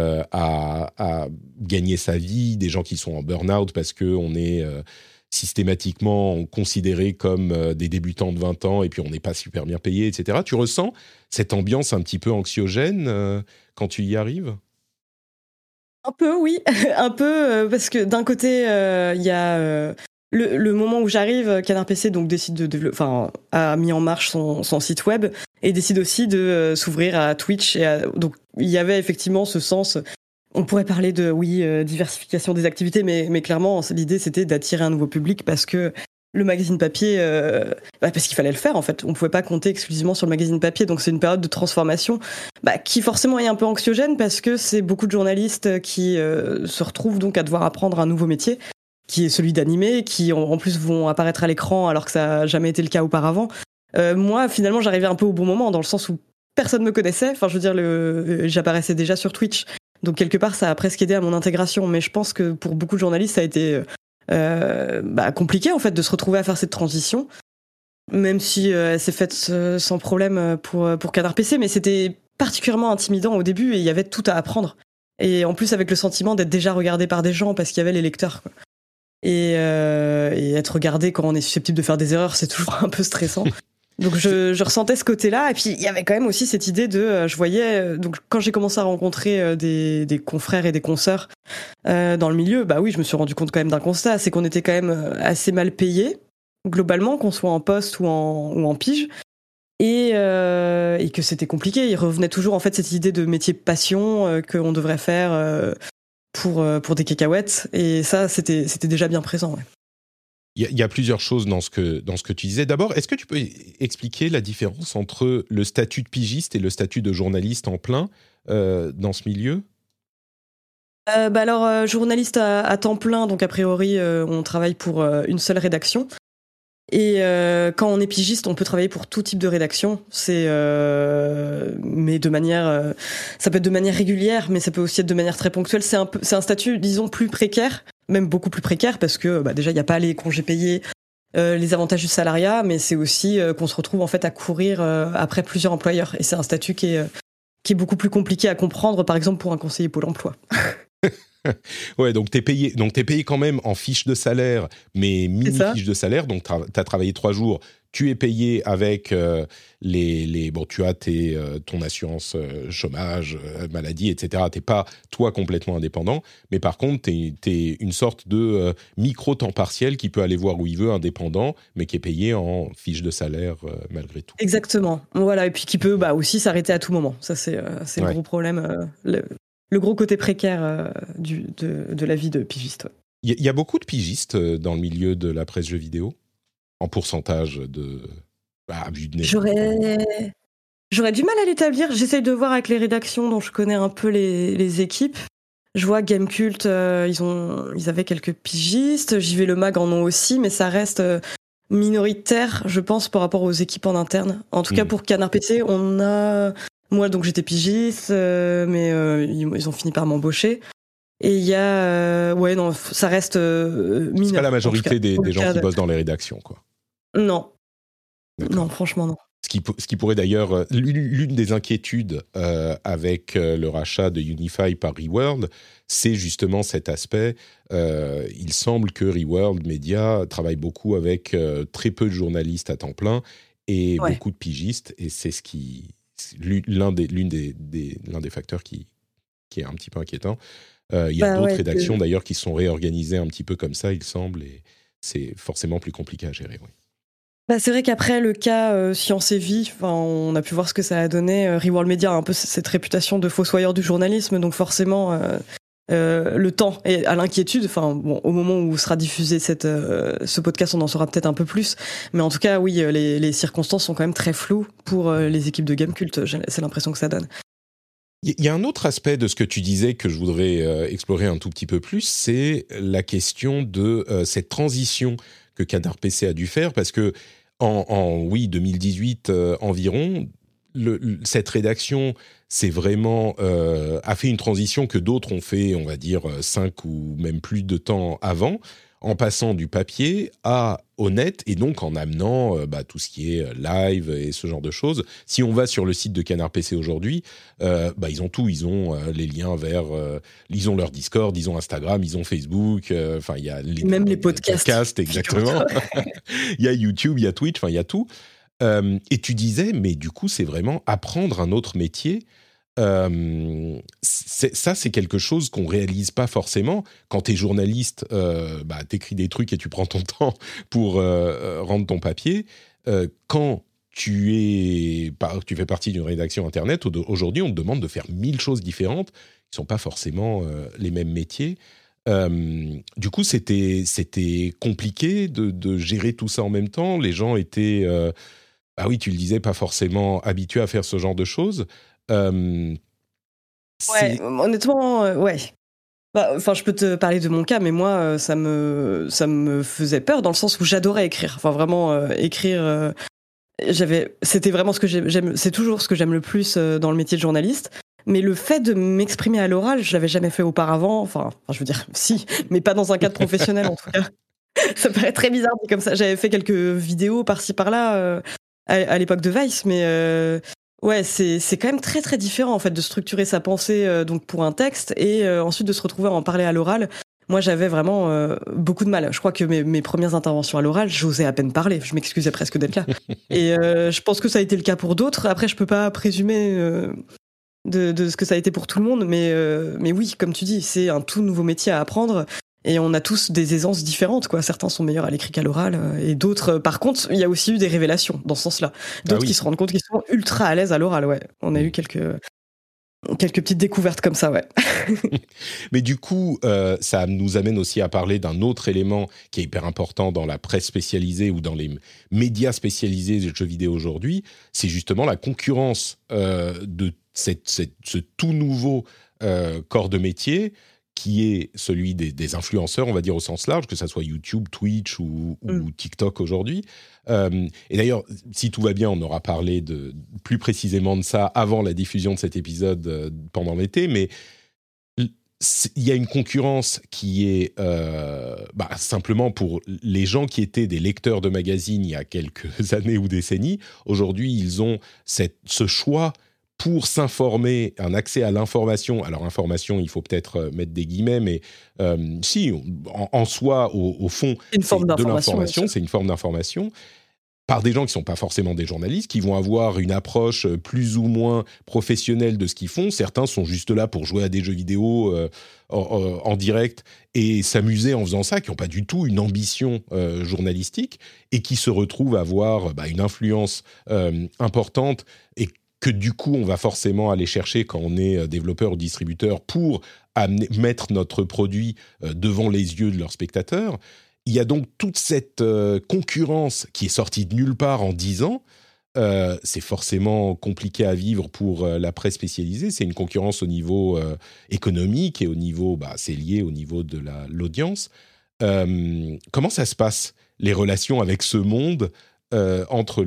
Speaker 2: à gagner sa vie, des gens qui sont en burn-out parce qu'on est systématiquement considérés comme des débutants de 20 ans et puis on n'est pas super bien payé, etc. Tu ressens cette ambiance un petit peu anxiogène quand tu y arrives?
Speaker 3: Un peu, oui. Un peu, parce que d'un côté, il y a le moment où j'arrive, Canard PC donc, décide de développer, a mis en marche son site web et décide aussi de s'ouvrir à Twitch. Donc, il y avait effectivement ce sens. On pourrait parler de, diversification des activités, mais clairement, l'idée, c'était d'attirer un nouveau public parce que le magazine papier, parce qu'il fallait le faire, en fait. On pouvait pas compter exclusivement sur le magazine papier, donc c'est une période de transformation qui forcément est un peu anxiogène parce que c'est beaucoup de journalistes qui se retrouvent donc à devoir apprendre un nouveau métier, qui est celui d'animer, qui en plus vont apparaître à l'écran alors que ça n'a jamais été le cas auparavant. Moi, finalement, j'arrivais un peu au bon moment, dans le sens où personne me connaissait. Enfin, je veux dire, j'apparaissais déjà sur Twitch. Donc, quelque part, ça a presque aidé à mon intégration. Mais je pense que pour beaucoup de journalistes, ça a été compliqué, en fait, de se retrouver à faire cette transition. Même si elle s'est faite sans problème pour Canard PC. Mais c'était particulièrement intimidant au début et il y avait tout à apprendre. Et en plus, avec le sentiment d'être déjà regardé par des gens parce qu'il y avait les lecteurs, quoi. Et être regardé quand on est susceptible de faire des erreurs, c'est toujours un peu stressant. Donc je ressentais ce côté-là. Et puis il y avait quand même aussi cette idée je voyais, donc quand j'ai commencé à rencontrer des confrères et des consoeurs dans le milieu, oui, je me suis rendu compte quand même d'un constat, c'est qu'on était quand même assez mal payés, globalement, qu'on soit en poste ou en pige. Et que c'était compliqué. Il revenait toujours en fait cette idée de métier passion qu'on devrait faire pour des cacahuètes, et ça c'était déjà bien présent. Ouais.
Speaker 2: Il y a plusieurs choses dans ce que tu disais. D'abord, est-ce que tu peux expliquer la différence entre le statut de pigiste et le statut de journaliste en plein dans ce milieu?
Speaker 3: Alors, journaliste à temps plein, donc a priori on travaille pour une seule rédaction. Et quand on est pigiste, on peut travailler pour tout type de rédaction. Mais de manière, ça peut être de manière régulière, mais ça peut aussi être de manière très ponctuelle. C'est un statut, disons, plus précaire, même beaucoup plus précaire, parce que déjà il n'y a pas les congés payés, les avantages du salariat, mais c'est aussi qu'on se retrouve en fait à courir après plusieurs employeurs. Et c'est un statut qui est beaucoup plus compliqué à comprendre, par exemple pour un conseiller Pôle Emploi.
Speaker 2: Ouais, donc t'es payé quand même en fiche de salaire, mais mini-fiche de salaire. Donc t'as travaillé 3 jours, tu es payé avec tu as ton assurance chômage, maladie, etc. T'es pas toi complètement indépendant, mais par contre t'es une sorte de micro temps partiel qui peut aller voir où il veut, indépendant, mais qui est payé en fiche de salaire malgré tout.
Speaker 3: Exactement. Voilà, et puis qui peut aussi s'arrêter à tout moment. Ça c'est le gros problème. Le gros côté précaire de la vie de pigiste. Ouais.
Speaker 2: Il y a beaucoup de pigistes dans le milieu de la presse jeux vidéo, en pourcentage de abus de nez.
Speaker 3: J'aurais du mal à l'établir. J'essaye de voir avec les rédactions dont je connais un peu les équipes. Je vois Gamecult, ils avaient quelques pigistes. JV Le Mag en ont aussi, mais ça reste minoritaire, je pense, par rapport aux équipes en interne. En tout cas, pour Canard PC, on a... Moi, donc, j'étais pigiste, mais ils ont fini par m'embaucher. Et il y a... ça reste mineur.
Speaker 2: C'est pas la majorité des gens qui bossent dans les rédactions, quoi.
Speaker 3: Non.
Speaker 2: D'accord.
Speaker 3: Non, franchement, non.
Speaker 2: Ce qui pourrait d'ailleurs... L'une des inquiétudes avec le rachat de Unify par Reworld, c'est justement cet aspect. Il semble que Reworld Media travaille beaucoup avec très peu de journalistes à temps plein et beaucoup de pigistes, et c'est ce qui... l'un des facteurs qui est un petit peu inquiétant. Il y a d'autres rédactions d'ailleurs qui sont réorganisées un petit peu comme ça, il semble, et c'est forcément plus compliqué à gérer. Oui.
Speaker 3: C'est vrai qu'après le cas Science et Vie, on a pu voir ce que ça a donné. Reworld Media a un peu cette réputation de fossoyeur du journalisme, donc forcément le temps est à l'inquiétude. Au moment où sera diffusé ce podcast, on en saura peut-être un peu plus. Mais en tout cas, oui, les circonstances sont quand même très floues pour les équipes de Gamecult. C'est l'impression que ça donne.
Speaker 2: Il y a un autre aspect de ce que tu disais que je voudrais explorer un tout petit peu plus, c'est la question de cette transition que Canard PC a dû faire, parce que en 2018 environ, cette rédaction c'est vraiment a fait une transition que d'autres ont fait, on va dire 5 ou même plus de temps avant, en passant du papier au net et donc en amenant tout ce qui est live et ce genre de choses. Si on va sur le site de Canard PC aujourd'hui, ils ont tout, ils ont les liens vers, ils ont leur Discord, ils ont Instagram, ils ont Facebook, il y a
Speaker 3: même les podcasts
Speaker 2: exactement. Il y a YouTube, il y a Twitch, il y a tout. Et tu disais, mais du coup, c'est vraiment apprendre un autre métier. C'est quelque chose qu'on réalise pas forcément quand t'es journaliste. T'écris des trucs et tu prends ton temps pour rendre ton papier. Quand tu fais partie d'une rédaction internet, aujourd'hui, on te demande de faire 1000 choses différentes qui sont pas forcément les mêmes métiers. Du coup, c'était compliqué de gérer tout ça en même temps. Les gens étaient, oui, tu le disais, pas forcément habitués à faire ce genre de choses.
Speaker 3: Honnêtement, ouais. Je peux te parler de mon cas, mais moi, ça me faisait peur dans le sens où j'adorais écrire. Enfin, vraiment, écrire. C'était vraiment ce que j'aime. C'est toujours ce que j'aime le plus dans le métier de journaliste. Mais le fait de m'exprimer à l'oral, je l'avais jamais fait auparavant. Enfin, je veux dire, si, mais pas dans un cadre professionnel en tout cas. Ça paraît très bizarre dit comme ça. J'avais fait quelques vidéos par-ci par-là à l'époque de Vice, mais ouais, c'est quand même très très différent en fait de structurer sa pensée donc pour un texte et ensuite de se retrouver à en parler à l'oral. Moi, j'avais vraiment beaucoup de mal. Je crois que mes premières interventions à l'oral, j'osais à peine parler. Je m'excusais presque d'être là. Et je pense que ça a été le cas pour d'autres. Après, je peux pas présumer de ce que ça a été pour tout le monde, mais oui, comme tu dis, c'est un tout nouveau métier à apprendre. Et on a tous des aisances différentes, quoi. Certains sont meilleurs à l'écrit qu'à l'oral, et d'autres, par contre, il y a aussi eu des révélations dans ce sens-là. D'autres qui se rendent compte qu'ils sont ultra à l'aise à l'oral, ouais. On a eu quelques petites découvertes comme ça, ouais.
Speaker 2: Mais du coup, ça nous amène aussi à parler d'un autre élément qui est hyper important dans la presse spécialisée ou dans les médias spécialisés des jeux vidéo aujourd'hui, c'est justement la concurrence de ce tout nouveau corps de métier qui est celui des influenceurs, on va dire au sens large, que ça soit YouTube, Twitch ou TikTok aujourd'hui. Et d'ailleurs, si tout va bien, on aura parlé plus précisément de ça avant la diffusion de cet épisode pendant l'été, mais il y a une concurrence qui est simplement pour les gens qui étaient des lecteurs de magazines il y a quelques années ou décennies. Aujourd'hui, ils ont ce choix pour s'informer, un accès à l'information. Alors, information, il faut peut-être mettre des guillemets, mais en soi, au fond,
Speaker 3: c'est de l'information,
Speaker 2: c'est une forme d'information, par des gens qui ne sont pas forcément des journalistes, qui vont avoir une approche plus ou moins professionnelle de ce qu'ils font. Certains sont juste là pour jouer à des jeux vidéo en direct et s'amuser en faisant ça, qui n'ont pas du tout une ambition journalistique et qui se retrouvent à avoir une influence importante et que du coup, on va forcément aller chercher quand on est développeur ou distributeur pour mettre notre produit devant les yeux de leurs spectateurs. Il y a donc toute cette concurrence qui est sortie de nulle part en 10 ans. C'est forcément compliqué à vivre pour la presse spécialisée. C'est une concurrence au niveau économique et au niveau, c'est lié au niveau de l'audience. Comment ça se passe, les relations avec ce monde entre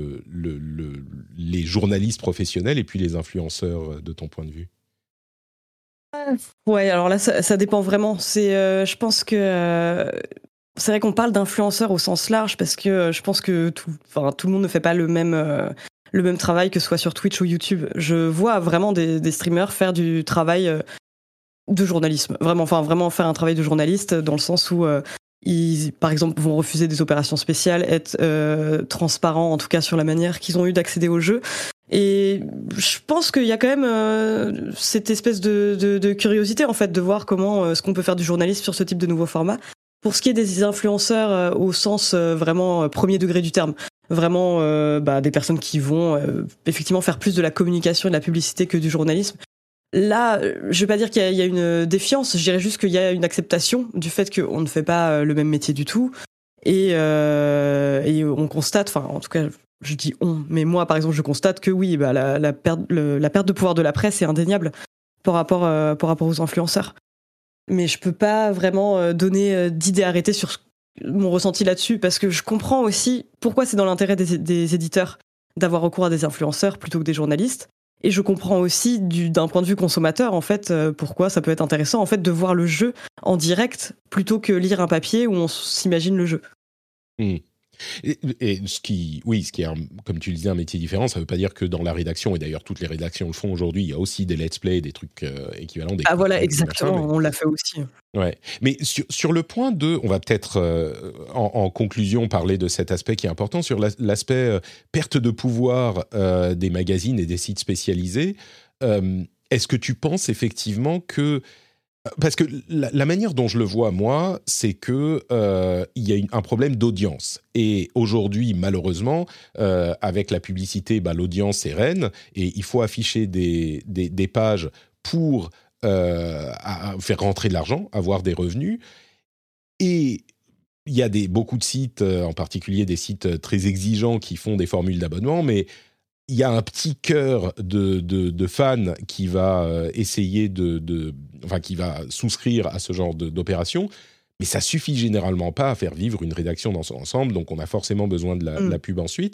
Speaker 2: les journalistes professionnels et puis les influenceurs, de ton point de vue?
Speaker 3: Ouais, alors là, ça dépend vraiment. Je pense que c'est vrai qu'on parle d'influenceurs au sens large parce que je pense que tout le monde ne fait pas le même travail, que ce soit sur Twitch ou YouTube. Je vois vraiment des streamers faire du travail de journalisme. Vraiment faire un travail de journaliste dans le sens où ils, par exemple, vont refuser des opérations spéciales, être transparents, en tout cas sur la manière qu'ils ont eu d'accéder au jeu. Et je pense qu'il y a quand même cette espèce de curiosité, en fait, de voir comment ce qu'on peut faire du journalisme sur ce type de nouveau format. Pour ce qui est des influenceurs au sens vraiment premier degré du terme, vraiment des personnes qui vont effectivement faire plus de la communication et de la publicité que du journalisme. Là, je vais pas dire qu'il y a une défiance, je dirais juste qu'il y a une acceptation du fait qu'on ne fait pas le même métier du tout. Et on constate, enfin en tout cas je dis on, mais moi par exemple je constate que oui, la perte de pouvoir de la presse est indéniable par rapport aux influenceurs. Mais je peux pas vraiment donner d'idée arrêtée sur mon ressenti là-dessus, parce que je comprends aussi pourquoi c'est dans l'intérêt des éditeurs d'avoir recours à des influenceurs plutôt que des journalistes. Et je comprends aussi d'un point de vue consommateur, en fait, pourquoi ça peut être intéressant, en fait, de voir le jeu en direct plutôt que lire un papier où on s'imagine le jeu.
Speaker 2: Et ce qui est, comme tu le disais, un métier différent, ça ne veut pas dire que dans la rédaction, et d'ailleurs toutes les rédactions le font aujourd'hui, il y a aussi des let's play, des trucs équivalents.
Speaker 3: Voilà, exactement, on l'a fait aussi.
Speaker 2: Ouais. Mais sur le point on va peut-être en conclusion parler de cet aspect qui est important, sur l'aspect perte de pouvoir des magazines et des sites spécialisés. Est-ce que tu penses effectivement que... Parce que la manière dont je le vois, moi, c'est que il y a un problème d'audience. Et aujourd'hui, malheureusement, avec la publicité, l'audience est reine et il faut afficher des pages pour faire rentrer de l'argent, avoir des revenus. Et il y a beaucoup de sites, en particulier des sites très exigeants qui font des formules d'abonnement, mais il y a un petit cœur de fans qui va essayer qui va souscrire à ce genre d'opération, mais ça suffit généralement pas à faire vivre une rédaction dans son ensemble, donc on a forcément besoin de la pub ensuite.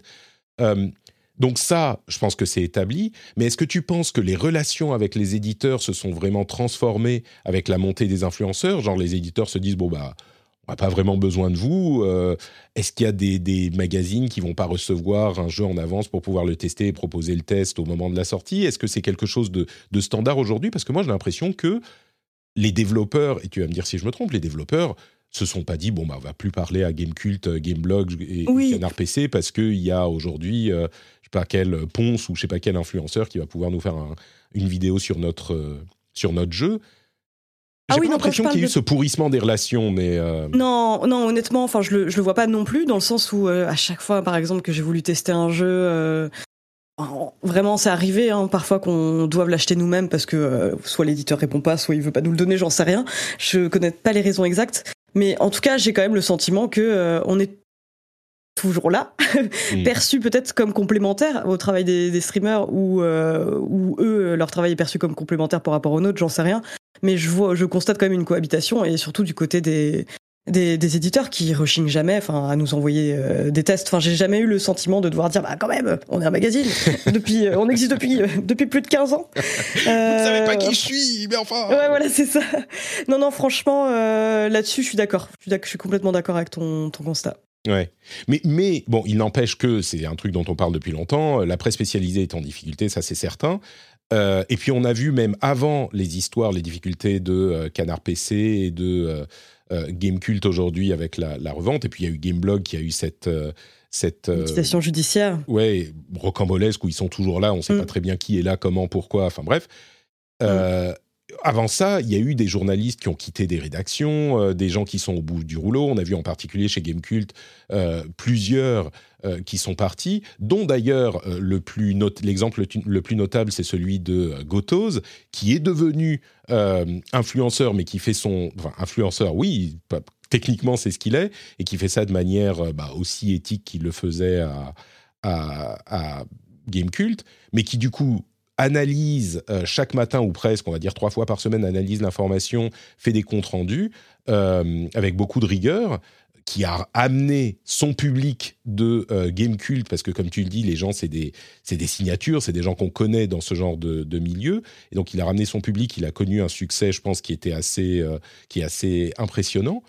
Speaker 2: Donc ça, je pense que c'est établi, mais est-ce que tu penses que les relations avec les éditeurs se sont vraiment transformées avec la montée des influenceurs ? Genre les éditeurs se disent, on n'a pas vraiment besoin de vous. Est-ce qu'il y a des magazines qui ne vont pas recevoir un jeu en avance pour pouvoir le tester et proposer le test au moment de la sortie ? Est-ce que c'est quelque chose de standard aujourd'hui ? Parce que moi, j'ai l'impression que les développeurs, et tu vas me dire si je me trompe, les développeurs se sont pas dit, on va plus parler à Gamecult, Gameblog et Canard PC parce qu'il y a aujourd'hui, je sais pas quel Ponce ou je sais pas quel influenceur qui va pouvoir nous faire une vidéo sur notre jeu. J'ai pas l'impression qu'il y a eu ce pourrissement des relations, mais...
Speaker 3: Non, honnêtement, je le vois pas non plus, dans le sens où à chaque fois, par exemple, que j'ai voulu tester un jeu, vraiment, c'est arrivé parfois qu'on doive l'acheter nous-mêmes parce que soit l'éditeur répond pas, soit il veut pas nous le donner, j'en sais rien. Je connais pas les raisons exactes, mais en tout cas, j'ai quand même le sentiment que on est toujours là, perçu peut-être comme complémentaire au travail des streamers ou eux, leur travail est perçu comme complémentaire par rapport au nôtre, j'en sais rien. Mais je constate quand même une cohabitation, et surtout du côté des éditeurs qui rechignent jamais à nous envoyer des tests. J'ai jamais eu le sentiment de devoir dire quand même, on est un magazine, on existe depuis plus de 15 ans.
Speaker 2: Vous ne savez pas qui je suis, mais enfin...
Speaker 3: Ouais, voilà, c'est ça. Non, franchement, là-dessus, je suis d'accord. Je suis complètement d'accord avec ton constat.
Speaker 2: Ouais, mais bon, il n'empêche que c'est un truc dont on parle depuis longtemps. La presse spécialisée est en difficulté, ça c'est certain. Et puis on a vu même avant les difficultés de Canard PC et de Gamecult aujourd'hui avec la revente. Et puis il y a eu Gameblog qui a eu cette
Speaker 3: liquidation judiciaire.
Speaker 2: Ouais, rocambolesque, où ils sont toujours là, on ne sait pas très bien qui est là, comment, pourquoi, enfin bref. Avant ça, il y a eu des journalistes qui ont quitté des rédactions, des gens qui sont au bout du rouleau. On a vu en particulier chez Gamecult plusieurs qui sont partis, dont d'ailleurs l'exemple le plus notable, c'est celui de Gotoz, qui est devenu influenceur, mais qui fait influenceur, oui, techniquement c'est ce qu'il est, et qui fait ça de manière aussi éthique qu'il le faisait à Gamecult, mais qui du coup analyse chaque matin ou presque, on va dire 3 fois par semaine, analyse l'information, fait des comptes rendus avec beaucoup de rigueur, qui a amené son public de Gamecult, parce que comme tu le dis, les gens, c'est des signatures, c'est des gens qu'on connaît dans ce genre de milieu, et donc il a ramené son public, il a connu un succès, je pense, qui est assez impressionnant.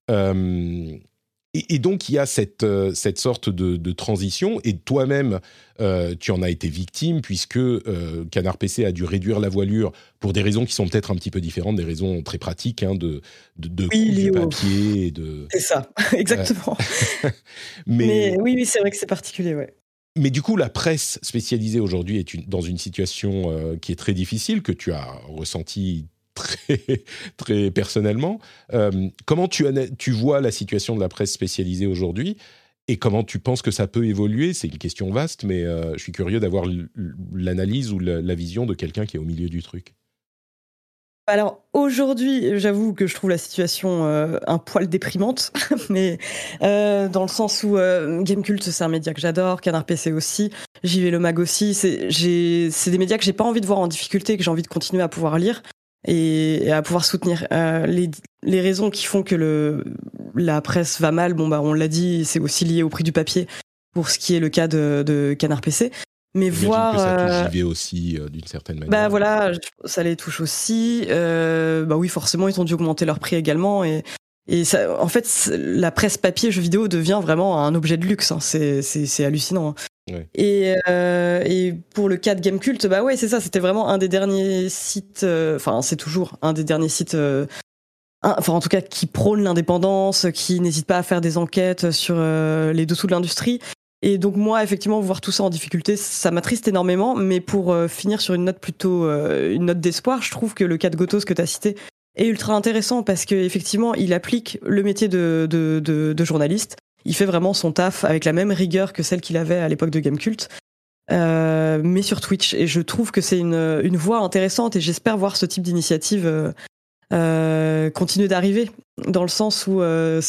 Speaker 2: Et donc, il y a cette sorte de transition, et toi-même, tu en as été victime, puisque Canard PC a dû réduire la voilure pour des raisons qui sont peut-être un petit peu différentes, des raisons très pratiques, de coût du papier.
Speaker 3: C'est ça, exactement. Mais oui, c'est vrai que c'est particulier, ouais.
Speaker 2: Mais du coup, la presse spécialisée aujourd'hui est dans une situation qui est très difficile, que tu as ressentie très, très personnellement. Comment tu vois la situation de la presse spécialisée aujourd'hui, et comment tu penses que ça peut évoluer ? C'est une question vaste, mais je suis curieux d'avoir l'analyse ou la vision de quelqu'un qui est au milieu du truc.
Speaker 3: Alors aujourd'hui, j'avoue que je trouve la situation un poil déprimante, mais dans le sens où Gamecult, c'est un média que j'adore, Canard PC aussi, JV Le Mag aussi, c'est des médias que j'ai pas envie de voir en difficulté, que j'ai envie de continuer à pouvoir lire et à pouvoir soutenir. Les raisons qui font que la presse va mal, on l'a dit, c'est aussi lié au prix du papier. pour ce qui est le cas de Canard PC. Mais
Speaker 2: j'imagine
Speaker 3: voir
Speaker 2: que ça touche JV aussi d'une certaine manière.
Speaker 3: Bah voilà, ça les touche aussi. Bah oui, forcément, ils ont dû augmenter leur prix également. Et ça, en fait, la presse papier jeux vidéo devient vraiment un objet de luxe. Hein. C'est hallucinant. Hein.
Speaker 2: Ouais.
Speaker 3: Et pour le cas de Gamecult, bah ouais, c'est ça. C'était vraiment un des derniers sites. Enfin, c'est toujours un des derniers sites. Enfin, en tout cas, qui prône l'indépendance, qui n'hésite pas à faire des enquêtes sur les dessous de l'industrie. Et donc moi, effectivement, voir tout ça en difficulté, ça m'attriste énormément. Mais pour finir sur une note plutôt une note d'espoir, je trouve que le cas de Gotos que tu as cité est ultra intéressant parce qu'effectivement, il applique le métier de journaliste. Il fait vraiment son taf avec la même rigueur que celle qu'il avait à l'époque de Gamecult, mais sur Twitch. Et je trouve que c'est une voie intéressante et j'espère voir ce type d'initiative continuer d'arriver, dans le sens où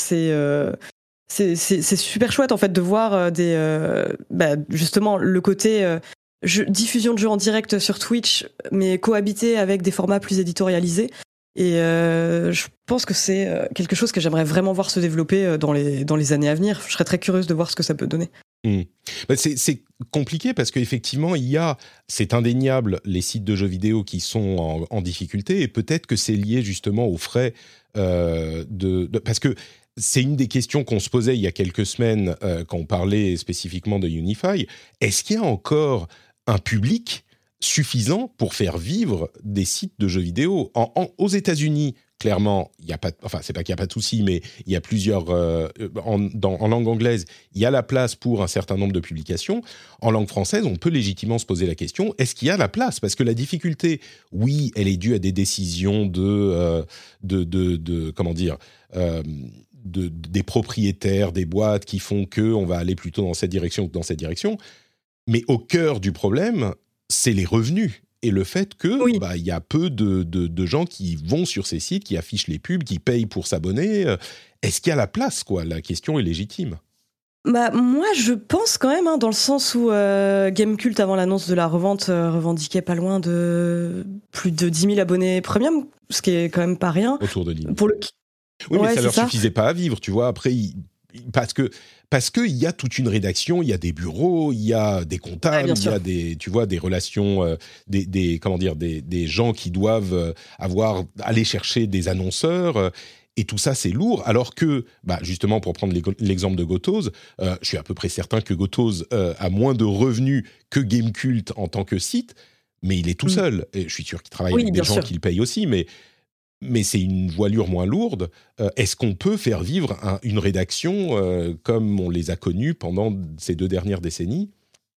Speaker 3: c'est super chouette en fait de voir justement le côté diffusion de jeux en direct sur Twitch, mais cohabiter avec des formats plus éditorialisés. Et je pense que c'est quelque chose que j'aimerais vraiment voir se développer dans les années à venir. Je serais très curieuse de voir ce que ça peut donner.
Speaker 2: Bah c'est compliqué parce qu'effectivement, c'est indéniable, les sites de jeux vidéo qui sont en difficulté, et peut-être que c'est lié justement aux frais parce que c'est une des questions qu'on se posait il y a quelques semaines quand on parlait spécifiquement de Unify. Est-ce qu'il y a encore un public suffisant pour faire vivre des sites de jeux vidéo aux États-Unis? Clairement, il y a pas, enfin c'est pas qu'il y a pas de souci, mais il y a plusieurs en langue anglaise, il y a la place pour un certain nombre de publications. En langue française, on peut légitimement se poser la question, est-ce qu'il y a la place? Parce que la difficulté, oui, elle est due à des décisions comment dire, des propriétaires, des boîtes qui font que on va aller plutôt dans cette direction que dans cette direction. Mais au cœur du problème, c'est les revenus. Et le fait que
Speaker 3: oui.
Speaker 2: Y a peu de gens qui vont sur ces sites, qui affichent les pubs, qui payent pour s'abonner. Est-ce qu'il y a la place, quoi? La question est légitime.
Speaker 3: Bah moi je pense quand même, hein, dans le sens où Gamecult avant l'annonce de la revente revendiquait pas loin de plus de 10 000 abonnés premium, ce qui est quand même pas rien.
Speaker 2: Autour de 10 000. Oui,
Speaker 3: ouais,
Speaker 2: mais ça leur suffisait pas à vivre, tu vois. Après, parce que il y a toute une rédaction, il y a des bureaux, il y a des comptables, il y a des relations, des gens qui doivent aller chercher des annonceurs. Et tout ça, c'est lourd, alors que, justement, pour prendre l'exemple de Gotos, je suis à peu près certain que Gotos a moins de revenus que Gamecult en tant que site, mais il est tout seul. Et je suis sûr qu'il travaille avec des gens qui le payent aussi, mais c'est une voilure moins lourde. Est-ce qu'on peut faire vivre une rédaction comme on les a connues pendant ces 2 dernières décennies?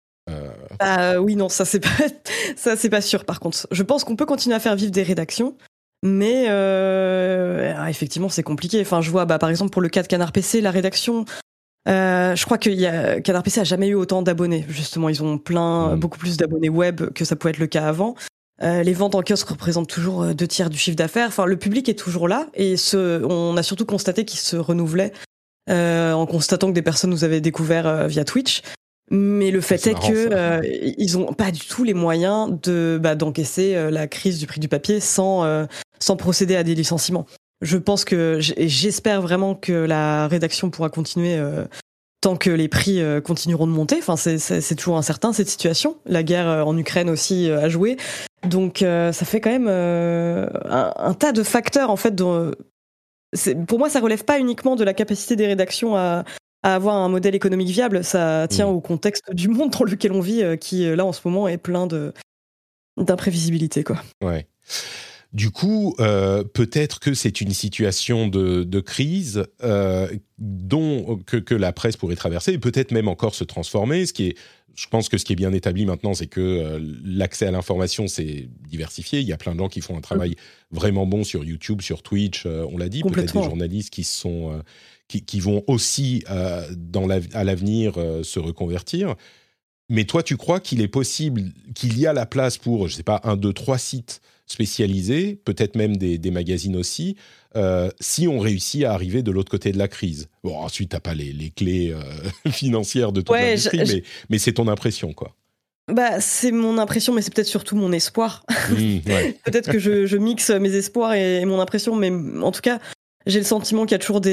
Speaker 3: Oui, non, ça c'est pas sûr, par contre. Je pense qu'on peut continuer à faire vivre des rédactions, mais effectivement, c'est compliqué. Enfin, je vois, par exemple, pour le cas de Canard PC, la rédaction, je crois que Canard PC a jamais eu autant d'abonnés. Justement, ils ont beaucoup plus d'abonnés web que ça pouvait être le cas avant. Les ventes en kiosque représentent toujours 2/3 du chiffre d'affaires. Enfin, le public est toujours là, et on a surtout constaté qu'il se renouvelait en constatant que des personnes nous avaient découvert via Twitch. Mais le fait est que ils ont pas du tout les moyens d'encaisser la crise du prix du papier sans procéder à des licenciements. Je pense que j'espère vraiment que la rédaction pourra continuer tant que les prix continueront de monter. Enfin, c'est toujours incertain cette situation. La guerre en Ukraine aussi a joué. Donc ça fait quand même un tas de facteurs en fait. Pour moi, ça relève pas uniquement de la capacité des rédactions à avoir un modèle économique viable. Ça tient au contexte du monde dans lequel on vit, qui là en ce moment est plein d'imprévisibilité, quoi.
Speaker 2: Ouais. Du coup, peut-être que c'est une situation de crise que la presse pourrait traverser, et peut-être même encore se transformer. Je pense que ce qui est bien établi maintenant, c'est que l'accès à l'information s'est diversifié. Il y a plein de gens qui font un travail vraiment bon sur YouTube, sur Twitch, on l'a dit. Peut-être des journalistes qui vont aussi, à l'avenir, se reconvertir. Mais toi, tu crois qu'il est possible, qu'il y a la place pour, je ne sais pas, 1, 2, 3 sites spécialisés, peut-être même des magazines aussi, si on réussit à arriver de l'autre côté de la crise. Bon, ensuite, tu n'as pas les clés financières de toute l'industrie, mais c'est ton impression, quoi.
Speaker 3: C'est mon impression, mais c'est peut-être surtout mon espoir. Ouais. Peut-être que je mixe mes espoirs et mon impression, mais en tout cas, j'ai le sentiment qu'il y a toujours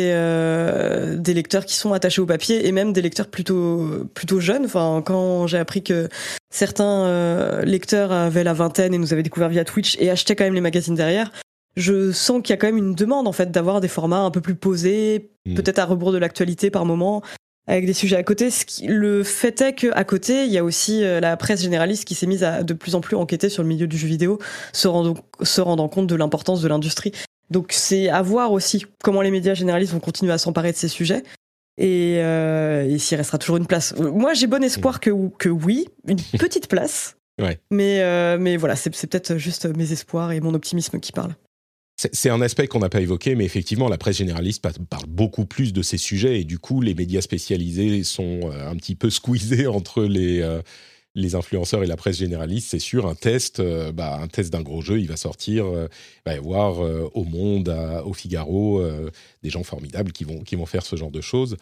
Speaker 3: des lecteurs qui sont attachés au papier et même des lecteurs plutôt jeunes. Enfin, quand j'ai appris que certains lecteurs avaient la vingtaine et nous avaient découvert via Twitch et achetaient quand même les magazines derrière, je sens qu'il y a quand même une demande en fait d'avoir des formats un peu plus posés, peut-être à rebours de l'actualité par moment, avec des sujets à côté. Le fait est qu'à côté, il y a aussi la presse généraliste qui s'est mise à de plus en plus enquêter sur le milieu du jeu vidéo, se rendant compte de l'importance de l'industrie. Donc c'est à voir aussi comment les médias généralistes vont continuer à s'emparer de ces sujets et s'il restera toujours une place. Moi, j'ai bon espoir que oui, une petite place.
Speaker 2: Ouais.
Speaker 3: Mais voilà, c'est peut-être juste mes espoirs et mon optimisme qui parlent.
Speaker 2: C'est un aspect qu'on n'a pas évoqué, mais effectivement, la presse généraliste parle beaucoup plus de ces sujets et du coup, les médias spécialisés sont un petit peu squeezés entre les influenceurs et la presse généraliste. C'est sûr, un test d'un gros jeu, il va sortir, il va y avoir au Monde, au Figaro, des gens formidables qui vont faire ce genre de choses.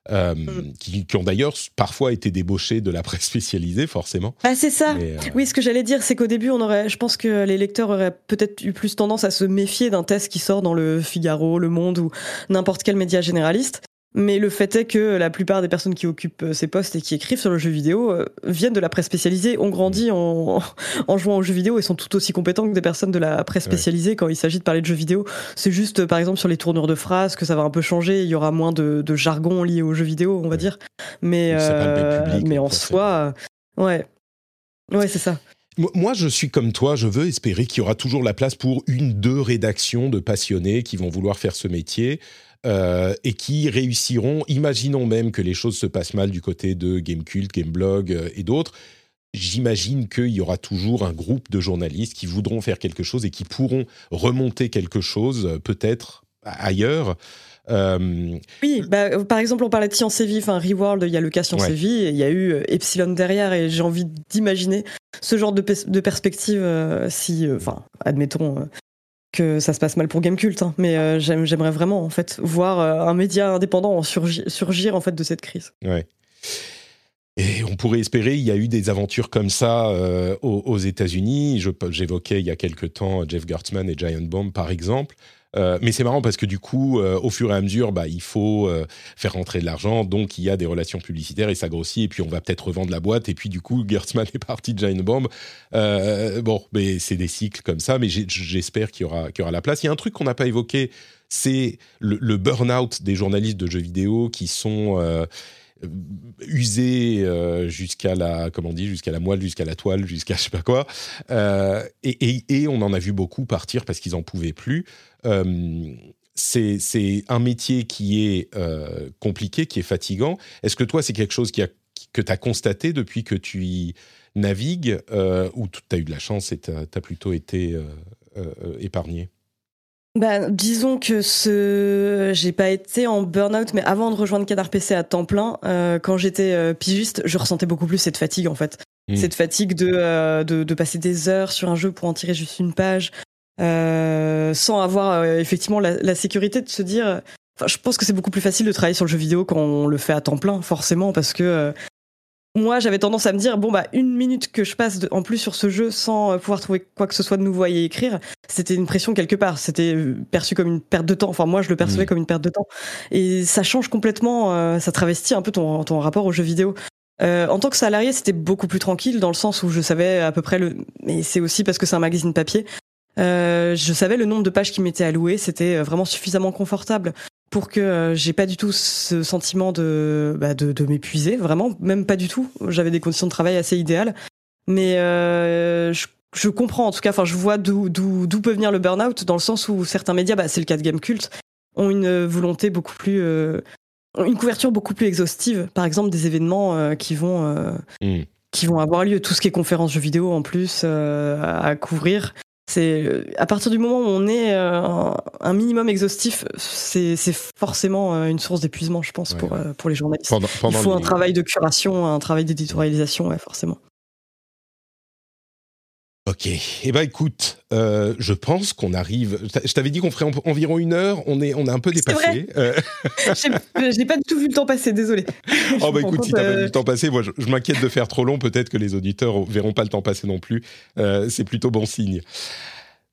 Speaker 2: Qui ont d'ailleurs parfois été débauchés de la presse spécialisée, forcément.
Speaker 3: Ah, c'est ça. Oui, ce que j'allais dire, c'est qu'au début, je pense que les lecteurs auraient peut-être eu plus tendance à se méfier d'un test qui sort dans le Figaro, le Monde ou n'importe quel média généraliste. Mais le fait est que la plupart des personnes qui occupent ces postes et qui écrivent sur le jeu vidéo viennent de la presse spécialisée, ont grandi en jouant aux jeux vidéo et sont tout aussi compétents que des personnes de la presse spécialisée quand il s'agit de parler de jeux vidéo. C'est juste, par exemple, sur les tournures de phrases que ça va un peu changer. Il y aura moins de jargon lié aux jeux vidéo, on va dire. Mais en soi, ouais, c'est ça.
Speaker 2: Moi, je suis comme toi, je veux espérer qu'il y aura toujours la place pour 1-2 rédactions de passionnés qui vont vouloir faire ce métier. Et qui réussiront, imaginons même que les choses se passent mal du côté de Gamecult, Gameblog et d'autres, j'imagine qu'il y aura toujours un groupe de journalistes qui voudront faire quelque chose et qui pourront remonter quelque chose peut-être ailleurs.
Speaker 3: Oui, par exemple, on parlait de Science et Vie, enfin Reworld, il y a le cas Science et Vie, et il y a eu Epsilon derrière, et j'ai envie d'imaginer ce genre de perspective admettons... que ça se passe mal pour Gamecult, mais j'aimerais vraiment en fait voir un média indépendant surgir en fait de cette crise.
Speaker 2: Ouais. Et on pourrait espérer, il y a eu des aventures comme ça aux États-Unis. J'évoquais il y a quelque temps Jeff Gerstmann et Giant Bomb par exemple. Mais c'est marrant parce que du coup, au fur et à mesure, il faut faire rentrer de l'argent, donc il y a des relations publicitaires et ça grossit, et puis on va peut-être revendre la boîte, et puis du coup, Gerstmann est parti de Giant Bomb. Mais c'est des cycles comme ça, mais j'espère qu'il y aura la place. Il y a un truc qu'on n'a pas évoqué, c'est le burn-out des journalistes de jeux vidéo qui sont... usés jusqu'à la moelle, jusqu'à la toile, jusqu'à je sais pas quoi, et on en a vu beaucoup partir parce qu'ils en pouvaient plus. C'est un métier qui est compliqué, qui est fatigant. Est-ce que toi c'est quelque chose que tu as constaté depuis que tu y navigues, ou tu as eu de la chance et tu as plutôt été épargné?
Speaker 3: Disons que j'ai pas été en burn-out, mais avant de rejoindre Canard PC à temps plein, quand j'étais pigiste, je ressentais beaucoup plus cette fatigue en fait. Cette fatigue de passer des heures sur un jeu pour en tirer juste une page, sans avoir effectivement la sécurité de se dire... je pense que c'est beaucoup plus facile de travailler sur le jeu vidéo quand on le fait à temps plein, forcément, parce que... moi, j'avais tendance à me dire, une minute que je passe en plus sur ce jeu sans pouvoir trouver quoi que ce soit de nouveau à y écrire, c'était une pression quelque part. C'était perçu comme une perte de temps. Enfin, moi, je le percevais comme une perte de temps. Et ça change complètement, ça travestit un peu ton rapport au jeu vidéo. En tant que salarié, c'était beaucoup plus tranquille dans le sens où je savais à peu près mais c'est aussi parce que c'est un magazine papier. Je savais le nombre de pages qui m'étaient allouées. C'était vraiment suffisamment confortable pour que j'ai pas du tout ce sentiment de m'épuiser, vraiment, même pas du tout. J'avais des conditions de travail assez idéales, mais je comprends, en tout cas, enfin, je vois d'où peut venir le burn-out, dans le sens où certains médias, c'est le cas de Gamecult, ont une volonté beaucoup plus, une couverture beaucoup plus exhaustive, par exemple des événements qui vont avoir lieu, tout ce qui est conférences jeux vidéo en plus à couvrir. C'est à partir du moment où on est un minimum exhaustif, c'est forcément une source d'épuisement, je pense, pour les journalistes. Il faut un travail de curation, un travail d'éditorialisation, forcément.
Speaker 2: Ok, écoute, je pense qu'on arrive... Je t'avais dit qu'on ferait environ 1 heure, on a un peu dépassé.
Speaker 3: J'ai pas du tout vu le temps passer, désolé.
Speaker 2: Écoute, si t'as pas vu le temps passer, moi je m'inquiète de faire trop long, peut-être que les auditeurs verront pas le temps passer non plus, c'est plutôt bon signe.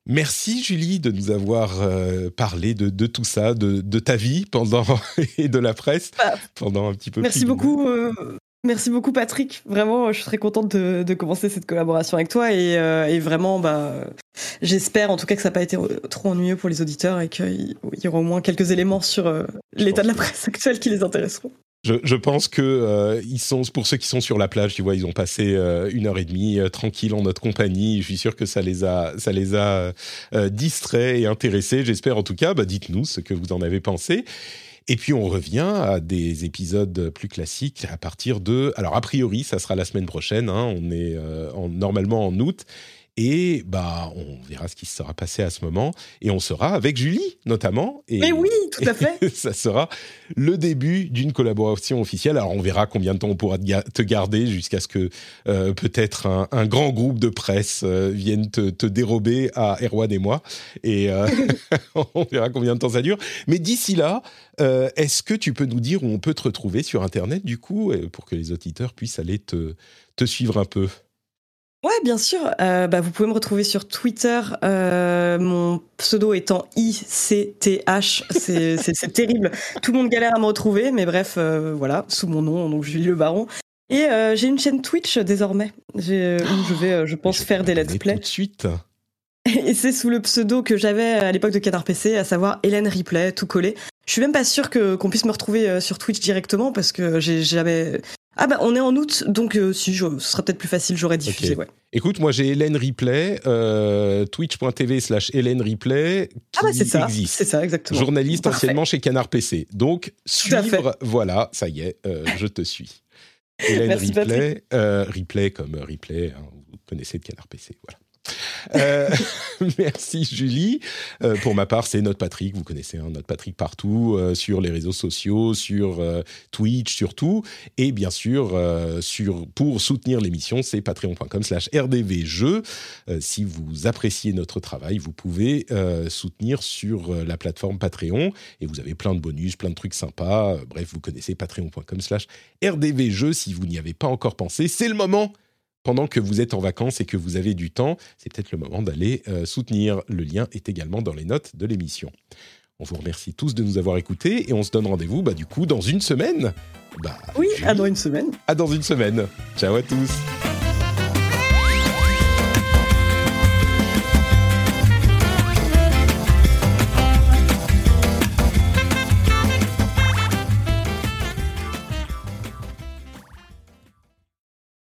Speaker 2: Merci Julie de nous avoir parlé de tout ça, de ta vie et de la presse pendant un petit peu
Speaker 3: Merci beaucoup. Merci beaucoup Patrick, vraiment je suis très contente de commencer cette collaboration avec toi et vraiment j'espère en tout cas que ça n'a pas été trop ennuyeux pour les auditeurs et qu'il y aura au moins quelques éléments sur l'état de la presse actuelle qui les intéresseront.
Speaker 2: Je pense que pour ceux qui sont sur la plage, tu vois, ils ont passé 1h30 tranquille en notre compagnie. Je suis sûr que ça les a distraits et intéressés. J'espère en tout cas. Dites-nous ce que vous en avez pensé. Et puis on revient à des épisodes plus classiques à partir de... Alors a priori, ça sera la semaine prochaine. On est normalement en août. Et on verra ce qui se sera passé à ce moment. Et on sera avec Julie, notamment.
Speaker 3: Mais oui, tout à fait.
Speaker 2: Ça sera le début d'une collaboration officielle. Alors, on verra combien de temps on pourra te garder jusqu'à ce que peut-être un grand groupe de presse vienne te dérober à Erwan et moi. Et on verra combien de temps ça dure. Mais d'ici là, est-ce que tu peux nous dire où on peut te retrouver sur Internet, du coup, pour que les auditeurs puissent aller te suivre un peu ?
Speaker 3: Ouais, bien sûr. Vous pouvez me retrouver sur Twitter. Mon pseudo étant ICTH. C'est terrible. Tout le monde galère à me retrouver, mais bref, voilà, sous mon nom, donc Julie Le Baron. Et j'ai une chaîne Twitch désormais, où je vais, je pense, faire des let's play.
Speaker 2: Tout de suite.
Speaker 3: Et c'est sous le pseudo que j'avais à l'époque de Canard PC, à savoir Hélène Ripley, tout collé. Je suis même pas sûre qu'on puisse me retrouver sur Twitch directement parce que j'ai jamais... on est en août, donc ce sera peut-être plus facile, j'aurais diffusé,
Speaker 2: okay.
Speaker 3: Ouais.
Speaker 2: Écoute, moi j'ai Hélène Ripley, twitch.tv/Hélène Ripley, qui existe.
Speaker 3: C'est ça, exactement.
Speaker 2: Journaliste anciennement chez Canard PC. Donc, suivre, voilà, ça y est, je te suis. Hélène Ripley, Ripley comme Ripley, vous connaissez de Canard PC, voilà. Merci Julie. Pour ma part, c'est Note Patrick. Vous connaissez Note Patrick partout, sur les réseaux sociaux, sur Twitch surtout, et bien sûr pour soutenir l'émission, c'est patreon.com/rdvjeux. Si vous appréciez notre travail, vous pouvez soutenir sur la plateforme Patreon, et vous avez plein de bonus, plein de trucs sympas. Bref, vous connaissez patreon.com/rdvjeux. Si vous n'y avez pas encore pensé, c'est le moment. Pendant que vous êtes en vacances et que vous avez du temps, c'est peut-être le moment d'aller soutenir. Le lien est également dans les notes de l'émission. On vous remercie tous de nous avoir écoutés et on se donne rendez-vous du coup dans une semaine.
Speaker 3: Oui, à dans une semaine.
Speaker 2: À dans une semaine. Ciao à tous.